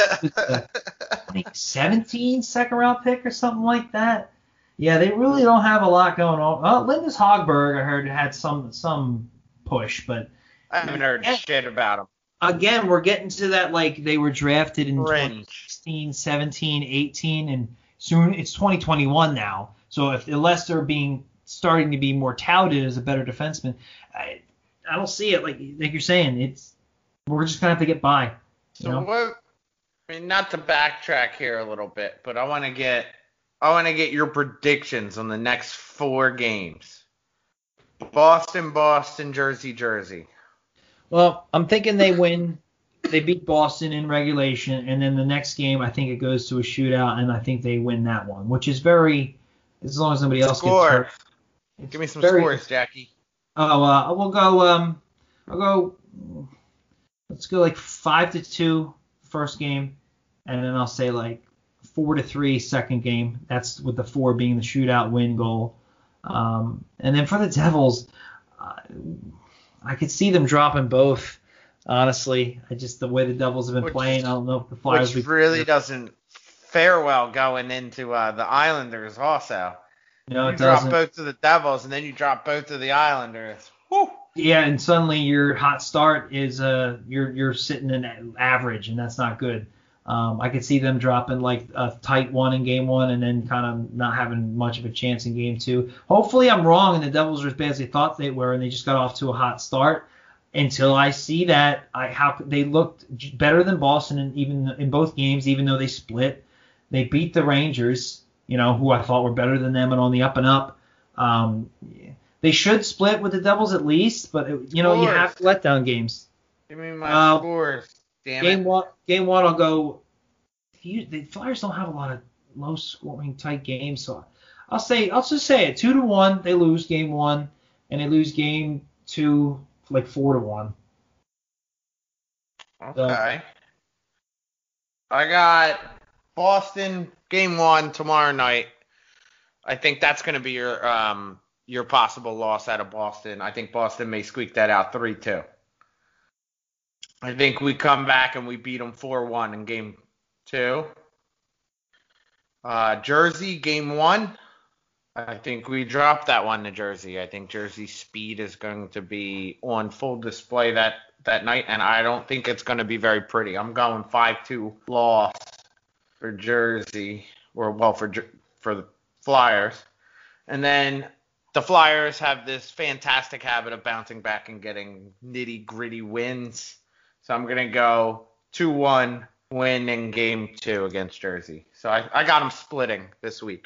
2017 second round pick or something like that. Yeah, they really don't have a lot going on. Well, Linus Hogberg, I heard, had some push, but I haven't heard shit about him. Again, we're getting to that, like, they were drafted in 2016, 17, 18, and soon it's 2021 now. So unless they're starting to be more touted as a better defenseman, I don't see it. Like you're saying, we're just gonna have to get by. I mean, not to backtrack here a little bit, but I want to get your predictions on the next 4 games. Boston, Boston, Jersey, Jersey. Well, I'm thinking they win. They beat Boston in regulation, and then the next game, I think it goes to a shootout, and I think they win that one, which is very, as long as nobody else gets hurt. Give me some scores, Jackie. We'll go. I'll go. Let's go like 5-2 first game, and then I'll say like 4-3 second game. That's with the 4 being the shootout win goal. And then for the Devils, I could see them dropping both. Honestly, the way the Devils have been playing, I don't know if the Flyers. Which really doesn't fare well going into the Islanders also. No, it you doesn't. drop both to the Devils, and then you drop both to the Islanders. Whew. Yeah, and suddenly your hot start is you're sitting in average, and that's not good. I could see them dropping like a tight one in game 1 and then kind of not having much of a chance in game 2. Hopefully I'm wrong and the Devils are as bad as they thought they were and they just got off to a hot start. Until I see that, they looked better than Boston even in both games, even though they split. They beat the Rangers, who I thought were better than them and on the up and up. They should split with the Devils at least, but you have letdown games. Give me my scores. Damn it. Game one, I'll go. The Flyers don't have a lot of low-scoring tight games, so I'll just say it 2-1. They lose game 1, and they lose game 2 like 4-1. Okay. So, I got Boston game 1 tomorrow night. I think that's going to be your possible loss out of Boston. I think Boston may squeak that out 3-2. I think we come back and we beat them 4-1 in game 2. Jersey, game 1. I think we dropped that one to Jersey. I think Jersey's speed is going to be on full display that night, and I don't think it's going to be very pretty. I'm going 5-2 loss for Jersey, for the Flyers. And then the Flyers have this fantastic habit of bouncing back and getting nitty-gritty wins. So I'm going to go 2-1 win in game 2 against Jersey. So I got them splitting this week.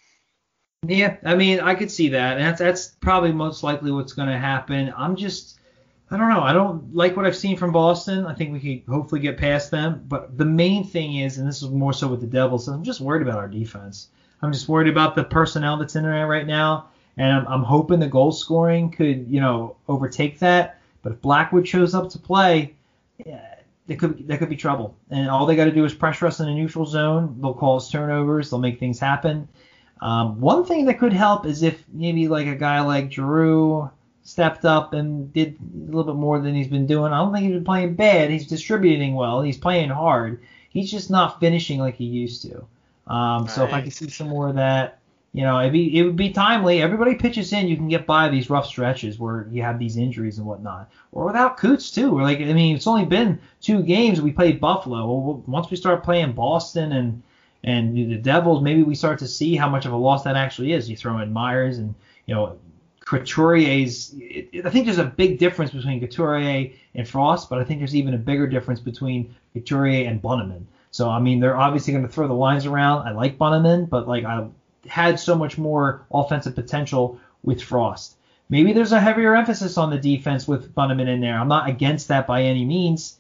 Yeah, I mean, I could see that. And that's probably most likely what's going to happen. I don't know. I don't like what I've seen from Boston. I think we could hopefully get past them. But the main thing is, and this is more so with the Devils, I'm just worried about our defense. I'm just worried about the personnel that's in there right now. And I'm hoping the goal scoring could, overtake that. But if Blackwood shows up to play, there could be trouble. And all they got to do is pressure us in a neutral zone. They'll cause turnovers. They'll make things happen. One thing that could help is if maybe like a guy like Giroux stepped up and did a little bit more than he's been doing. I don't think he's been playing bad. He's distributing well. He's playing hard. He's just not finishing like he used to. So if I could see some more of that, it would be timely. Everybody pitches in. You can get by these rough stretches where you have these injuries and whatnot. Or without Coots, too. It's only been 2 games. We played Buffalo. Well, once we start playing Boston and the Devils, maybe we start to see how much of a loss that actually is. You throw in Myers and, Couturier's. I think there's a big difference between Couturier and Frost, but I think there's even a bigger difference between Couturier and Bunnaman. So, they're obviously going to throw the lines around. I like Bunnaman, but, I had so much more offensive potential with Frost. Maybe there's a heavier emphasis on the defense with Bunnaman in there. I'm not against that by any means.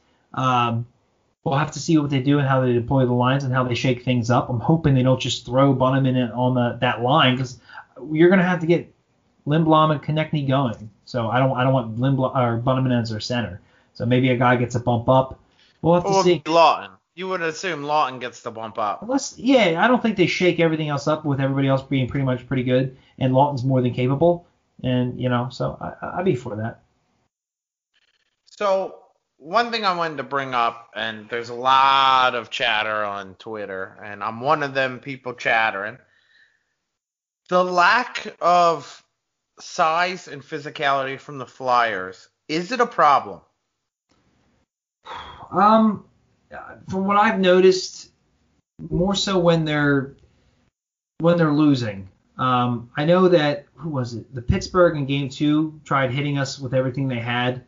We'll have to see what they do and how they deploy the lines and how they shake things up. I'm hoping they don't just throw Bunnaman on that line because you're going to have to get Lindblom and Konechny going. So I don't want Lindblom or Bunnaman as their center. So maybe a guy gets a bump up. We'll have to see. Lawton. You would assume Lawton gets the bump up. I don't think they shake everything else up with everybody else being pretty good, and Lawton's more than capable. And, so I'd be for that. So one thing I wanted to bring up, and there's a lot of chatter on Twitter, and I'm one of them people chattering. The lack of size and physicality from the Flyers, is it a problem? From what I've noticed, more so when they're losing. I know that, who was it? The Pittsburgh in game 2 tried hitting us with everything they had.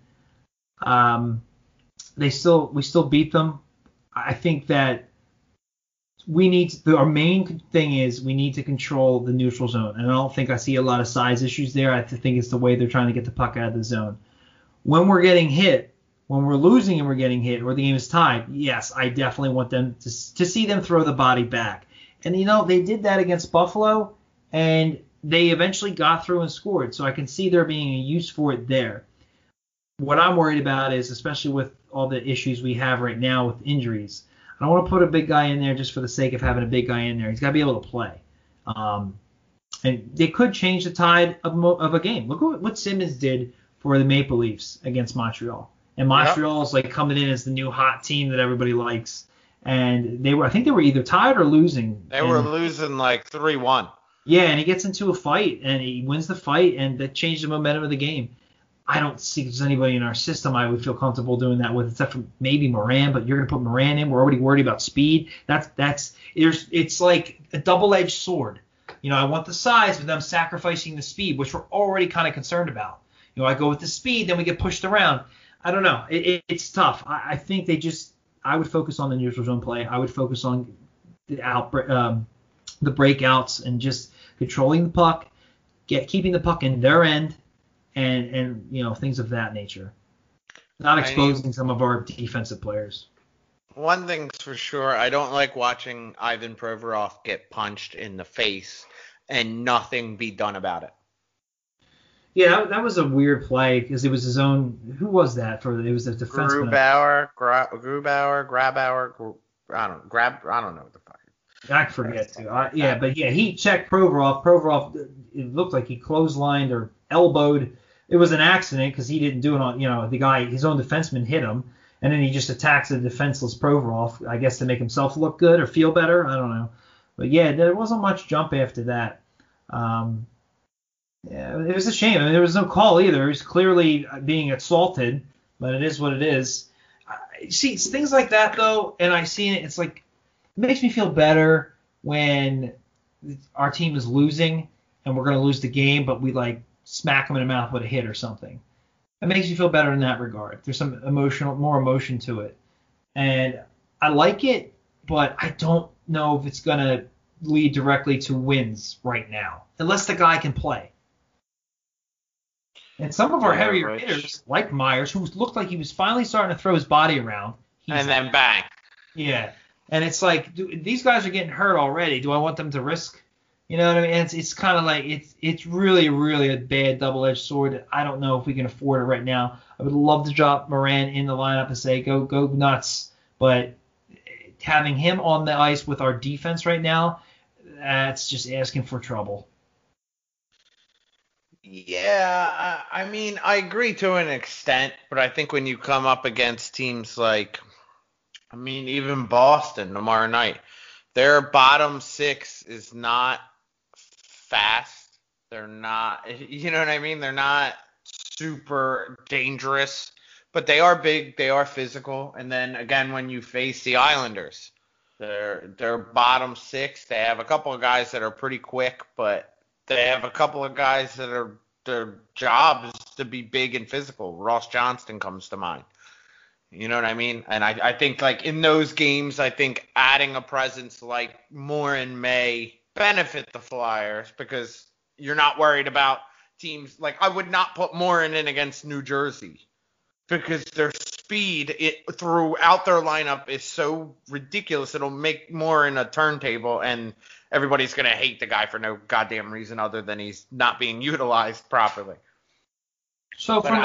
We still beat them. I think that our main thing is we need to control the neutral zone. And I don't think I see a lot of size issues there. I think it's the way they're trying to get the puck out of the zone. When we're getting hit, when we're losing and we're getting hit, or the game is tied, yes, I definitely want them to see them throw the body back. And, they did that against Buffalo, and they eventually got through and scored. So I can see there being a use for it there. What I'm worried about is, especially with all the issues we have right now with injuries, I don't want to put a big guy in there just for the sake of having a big guy in there. He's got to be able to play. And they could change the tide of a game. Look what Simmons did for the Maple Leafs against Montreal. And Montreal is like coming in as the new hot team that everybody likes. And I think they were either tied or losing. They were losing like 3-1. Yeah, and he gets into a fight, and he wins the fight, and that changed the momentum of the game. I don't see there's anybody in our system I would feel comfortable doing that with, except for maybe Moran. But you're going to put Moran in. We're already worried about speed. It's like a double-edged sword. I want the size, but I'm sacrificing the speed, which we're already kind of concerned about. I go with the speed, then we get pushed around. I don't know. It's tough. I think I would focus on the neutral zone play. I would focus on the breakouts and just controlling the puck, keeping the puck in their end. And things of that nature. Not exposing some of our defensive players. One thing's for sure, I don't like watching Ivan Provorov get punched in the face and nothing be done about it. Yeah, that was a weird play because it was his own. Who was that? It was a defenseman. Grabauer. I don't know what the fuck. I forget too. But he checked Provorov. Provorov, it looked like he clotheslined or elbowed. It was an accident because he didn't do it on, the guy, his own defenseman hit him, and then he just attacks the defenseless Provorov, I guess to make himself look good or feel better. I don't know. But yeah, there wasn't much jump after that. It was a shame. I mean, there was no call either. He was clearly being assaulted, but it is what it is. See, it's things like that though, and I see it. It's like it makes me feel better when our team is losing and we're going to lose the game, but we like smack them in the mouth with a hit or something. It makes you feel better in that regard. There's some more emotion to it. And I like it, but I don't know if it's going to lead directly to wins right now, unless the guy can play. And some of our heavier hitters, like Myers, who looked like he was finally starting to throw his body around. And then bang. Yeah. And it's like, these guys are getting hurt already. Do I want them to risk? You know what I mean? It's kind of like it's really, really a bad double-edged sword. I don't know if we can afford it right now. I would love to drop Moran in the lineup and say go nuts. But having him on the ice with our defense right now, that's just asking for trouble. Yeah, I mean, I agree to an extent, but I think when you come up against teams like, even Boston tomorrow night, their bottom six is not fast. They're not, you know what I mean? They're not super dangerous, but they are big, they are physical. And then again, when you face the Islanders, their bottom six, they have a couple of guys that are pretty quick, but they have a couple of guys that are, their job is to be big and physical. Ross Johnston comes to mind. You know what I mean? And I think, like, in those games, I think adding a presence like Morin may benefit the Flyers because you're not worried about teams. Like, I would not put Morin in against New Jersey because their speed throughout their lineup is so ridiculous. It'll make Morin a turntable, and everybody's going to hate the guy for no goddamn reason other than he's not being utilized properly. So from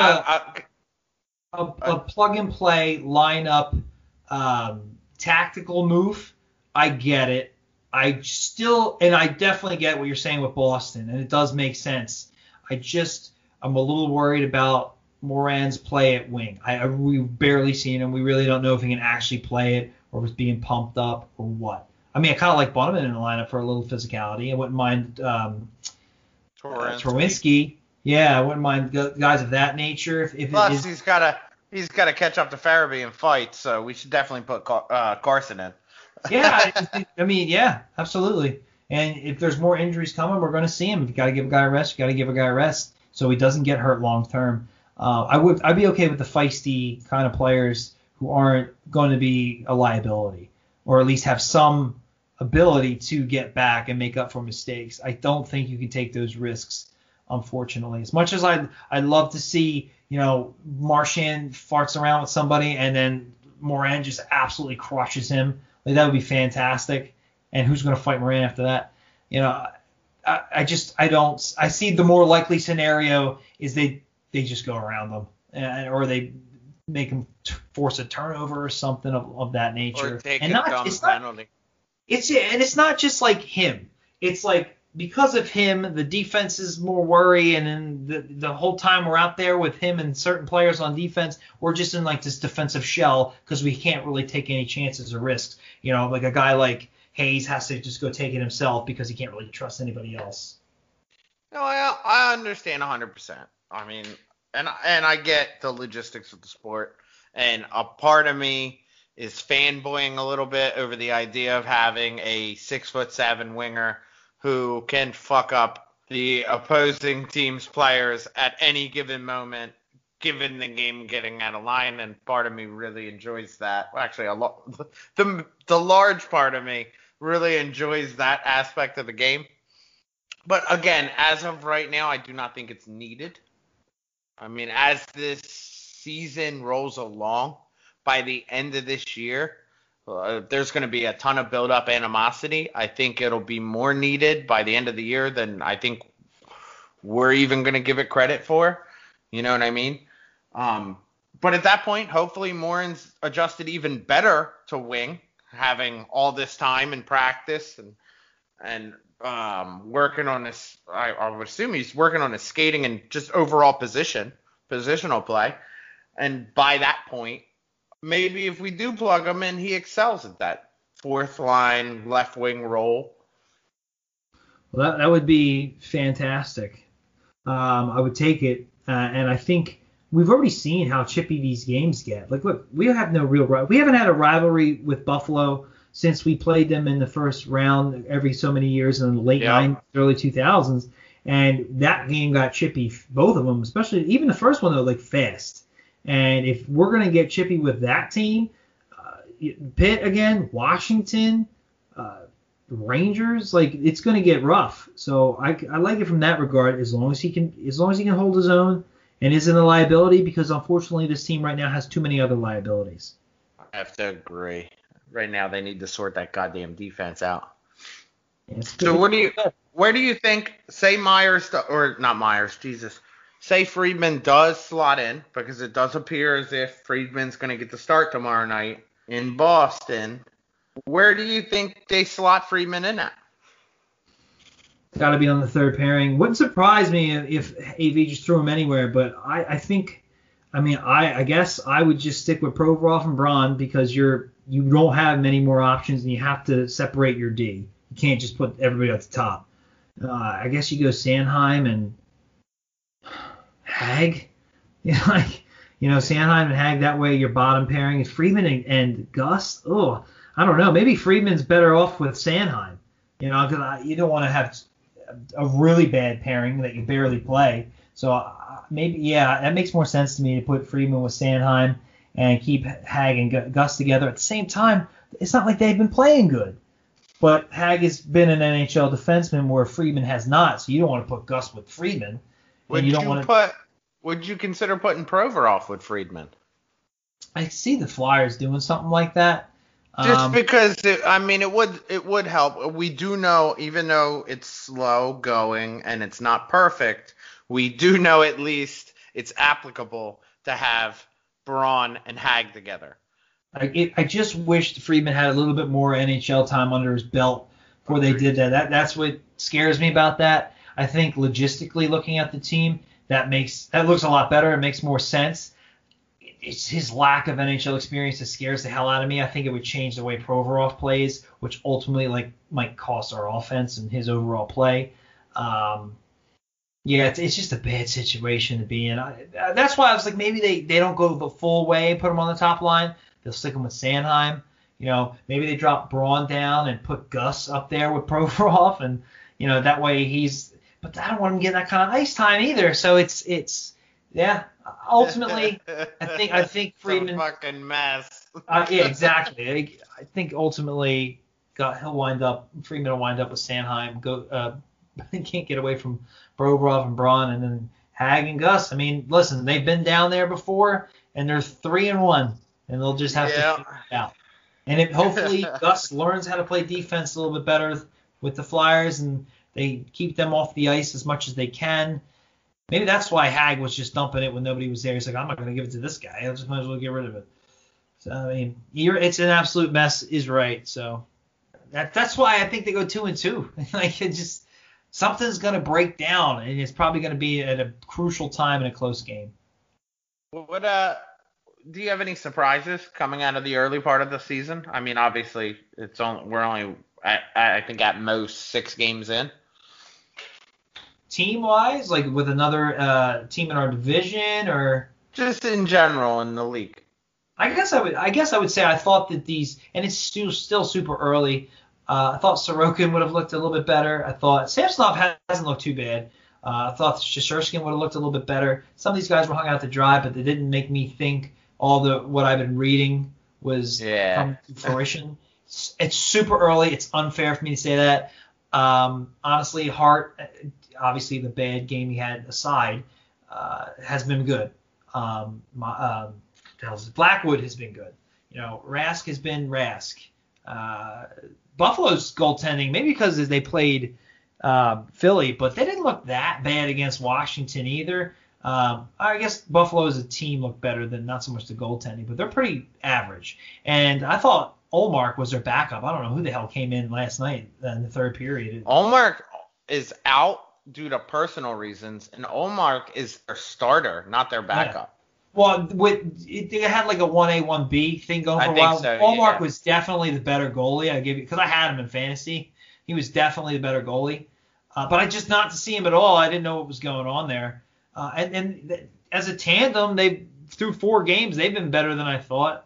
a plug-and-play lineup tactical move, I get it. I definitely get what you're saying with Boston, and it does make sense. I'm a little worried about Moran's play at wing. We've barely seen him. We really don't know if he can actually play it or if it's being pumped up or what. I mean, I kind of like Bonneman in the lineup for a little physicality. I wouldn't mind Trawinski. Yeah, I wouldn't mind guys of that nature. Plus, he's got to catch up to Farabee and fight, so we should definitely put Carson in. Yeah, absolutely. And if there's more injuries coming, we're going to see him. If you got to give a guy a rest, you got to give a guy a rest so he doesn't get hurt long term. I'd be okay with the feisty kind of players who aren't going to be a liability, or at least have some ability to get back and make up for mistakes. I don't think you can take those risks, unfortunately. As much as I'd love to see, Marchand farts around with somebody and then Morin just absolutely crushes him. Like, that would be fantastic. And who's going to fight Morin after that? I see the more likely scenario is they just go around them, or they make them force a turnover or something of that nature. Or take a dumb penalty. It's not just like him. It's like, because of him, the defense is more worry, and then the whole time we're out there with him and certain players on defense, we're just in like this defensive shell because we can't really take any chances or risks. Like a guy like Hayes has to just go take it himself because he can't really trust anybody else. No, I understand 100%. I mean, and I get the logistics of the sport, and a part of me is fanboying a little bit over the idea of having a 6'7" winger who can fuck up the opposing team's players at any given moment, given the game getting out of line. And part of me really enjoys that. Well, actually, the large part of me really enjoys that aspect of the game. But again, as of right now, I do not think it's needed. I mean, as this season rolls along, by the end of this year, there's going to be a ton of build-up animosity. I think it'll be more needed by the end of the year than I think we're even going to give it credit for. You know what I mean? But at that point, hopefully Morin's adjusted even better to wing, having all this time in practice and working on his. I would assume he's working on his skating and just overall positional play. And by that point, maybe if we do plug him in, he excels at that fourth line left wing role. Well, that would be fantastic. I would take it, and I think we've already seen how chippy these games get. Like, look, we have no real we haven't had a rivalry with Buffalo since we played them in the first round every so many years in the late 90s, early 2000s, and that game got chippy, both of them, especially even the first one, though, like fast. And if we're going to get chippy with that team, Pitt again, Washington, Rangers, like, it's going to get rough. So I like it from that regard, as long as he can hold his own and isn't a liability, because unfortunately this team right now has too many other liabilities. I have to agree. Right now they need to sort that goddamn defense out. So where do you think, say say Friedman does slot in, because it does appear as if Friedman's going to get the start tomorrow night in Boston. Where do you think they slot Friedman in at? Got to be on the third pairing. Wouldn't surprise me if AV just threw him anywhere, but I guess I would just stick with Provorov and Braun, because you don't have many more options and you have to separate your D. You can't just put everybody at the top. I guess you go Sanheim and Hag. Sanheim and Hag, that way your bottom pairing is Friedman and Gus. Oh, I don't know. Maybe Friedman's better off with Sanheim. Because you don't want to have a really bad pairing that you barely play. So maybe, that makes more sense to me to put Friedman with Sanheim and keep Hag and Gus together. At the same time, it's not like they've been playing good. But Hag has been an NHL defenseman where Friedman has not, so you don't want to put Gus with Friedman. Would you consider putting Provorov with Friedman? I see the Flyers doing something like that. Just because, it would help. We do know, even though it's slow going and it's not perfect, we do know at least it's applicable to have Braun and Hag together. I just wished Friedman had a little bit more NHL time under his belt before they did that. That's what scares me about that. I think logistically looking at the team, that looks a lot better. It makes more sense. It's his lack of NHL experience that scares the hell out of me. I think it would change the way Provorov plays, which ultimately might cost our offense and his overall play. It's just a bad situation to be in. That's why I was like, maybe they don't go the full way and put him on the top line. They'll stick him with Sanheim. Maybe they drop Braun down and put Gus up there with Provorov, and that way But I don't want him getting that kind of ice time either. So it's ultimately, I think Friedman. It's a fucking mess. Yeah, exactly. I think ultimately Freeman will wind up with Sanheim. Can't get away from Provorov and Braun, and then Hag and Gus. I mean, listen, they've been down there before, and they're 3-1, and they'll just have to figure it out. And hopefully Gus learns how to play defense a little bit better with the Flyers, and they keep them off the ice as much as they can. Maybe that's why Hag was just dumping it when nobody was there. He's like, I'm not going to give it to this guy. I just might as well get rid of it. So, I mean, it's an absolute mess is right. So that's why I think they go 2-2. Like, it just something's going to break down, and it's probably going to be at a crucial time in a close game. What do you have any surprises coming out of the early part of the season? I mean, obviously, we're only I think at most 6 games in. Team-wise, like with another team in our division, or just in general in the league? I guess I would say I thought that these, and it's still super early. I thought Sorokin would have looked a little bit better. I thought Samsonov hasn't looked too bad. I thought Shesterkin would have looked a little bit better. Some of these guys were hung out to dry, but they didn't make me think what I've been reading was coming to fruition. It's super early. It's unfair for me to say that. Honestly, Hart, obviously the bad game he had aside, has been good. Blackwood has been good. Rask has been Rask. Buffalo's goaltending, maybe because they played Philly, but they didn't look that bad against Washington either. I guess Buffalo as a team looked better than not so much the goaltending, but they're pretty average. And I thought Ullmark was their backup. I don't know who the hell came in last night in the third period. Ullmark is out due to personal reasons, and Ullmark is their starter, not their backup. Yeah. Well, they had like a 1A, 1B thing going for a while. So, Ullmark was definitely the better goalie. I give you, because I had him in fantasy. He was definitely the better goalie. But I just not to see him at all. I didn't know what was going on there. And as a tandem, through 4 games, they've been better than I thought.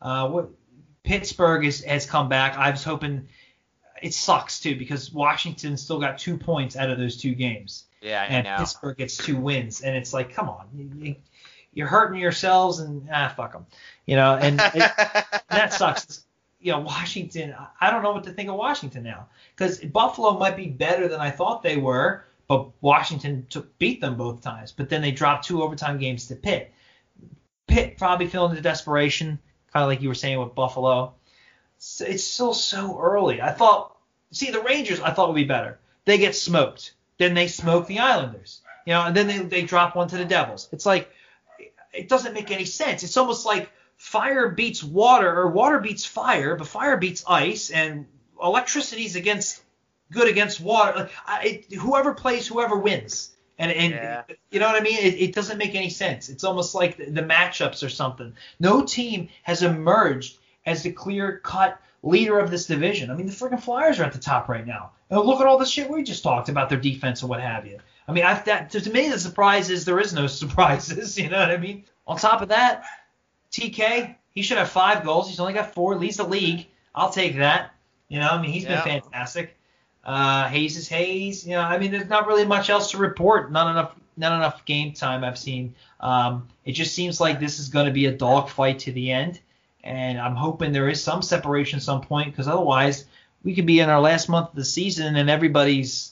Pittsburgh has come back. I was hoping it sucks too because Washington still got 2 points out of those 2 games. Yeah, I know. Pittsburgh gets 2 wins, and it's like, come on, you're hurting yourselves, and fuck them, And that sucks. Washington. I don't know what to think of Washington now because Buffalo might be better than I thought they were, but Washington beat them both times. But then they dropped 2 overtime games to Pitt. Pitt probably fell into desperation, kind of like you were saying with Buffalo. It's still so early. The Rangers I thought would be better. They get smoked. Then they smoke the Islanders. And then they drop one to the Devils. It's like, it doesn't make any sense. It's almost like fire beats water or water beats fire, but fire beats ice, and electricity's good against water. Whoever plays, whoever wins. And you know what I mean? It doesn't make any sense. It's almost like the matchups or something. No team has emerged as the clear-cut leader of this division. I mean, the freaking Flyers are at the top right now. And look at all the shit we just talked about, their defense and what have you. I mean, to me, the surprise is there is no surprises. You know what I mean? On top of that, TK, he should have 5 goals. He's only got 4, leads the league. I'll take that. He's been fantastic. Hayes is Hayes. There's not really much else to report. Not enough game time I've seen. It just seems like this is going to be a dogfight to the end, and I'm hoping there is some separation at some point, because otherwise we could be in our last month of the season and everybody's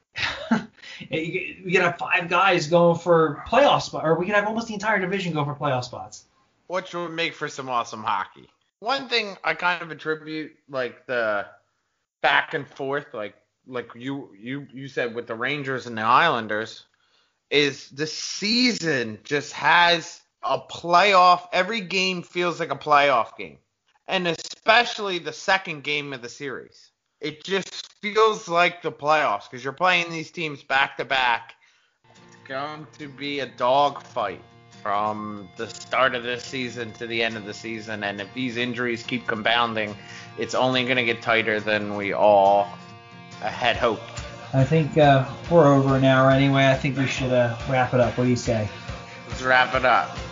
we could have 5 guys going for playoff spot, or we could have almost the entire division go for playoff spots. Which would make for some awesome hockey. One thing I kind of attribute like the back and forth, like you said with the Rangers and the Islanders, is the season just has a playoff. Every game feels like a playoff game, and especially the second game of the series. It just feels like the playoffs because you're playing these teams back to back. It's going to be a dogfight from the start of this season to the end of the season, and if these injuries keep compounding, it's only going to get tighter than we all had hoped. I think we're over an hour anyway. I think we should wrap it up. What do you say? Let's wrap it up.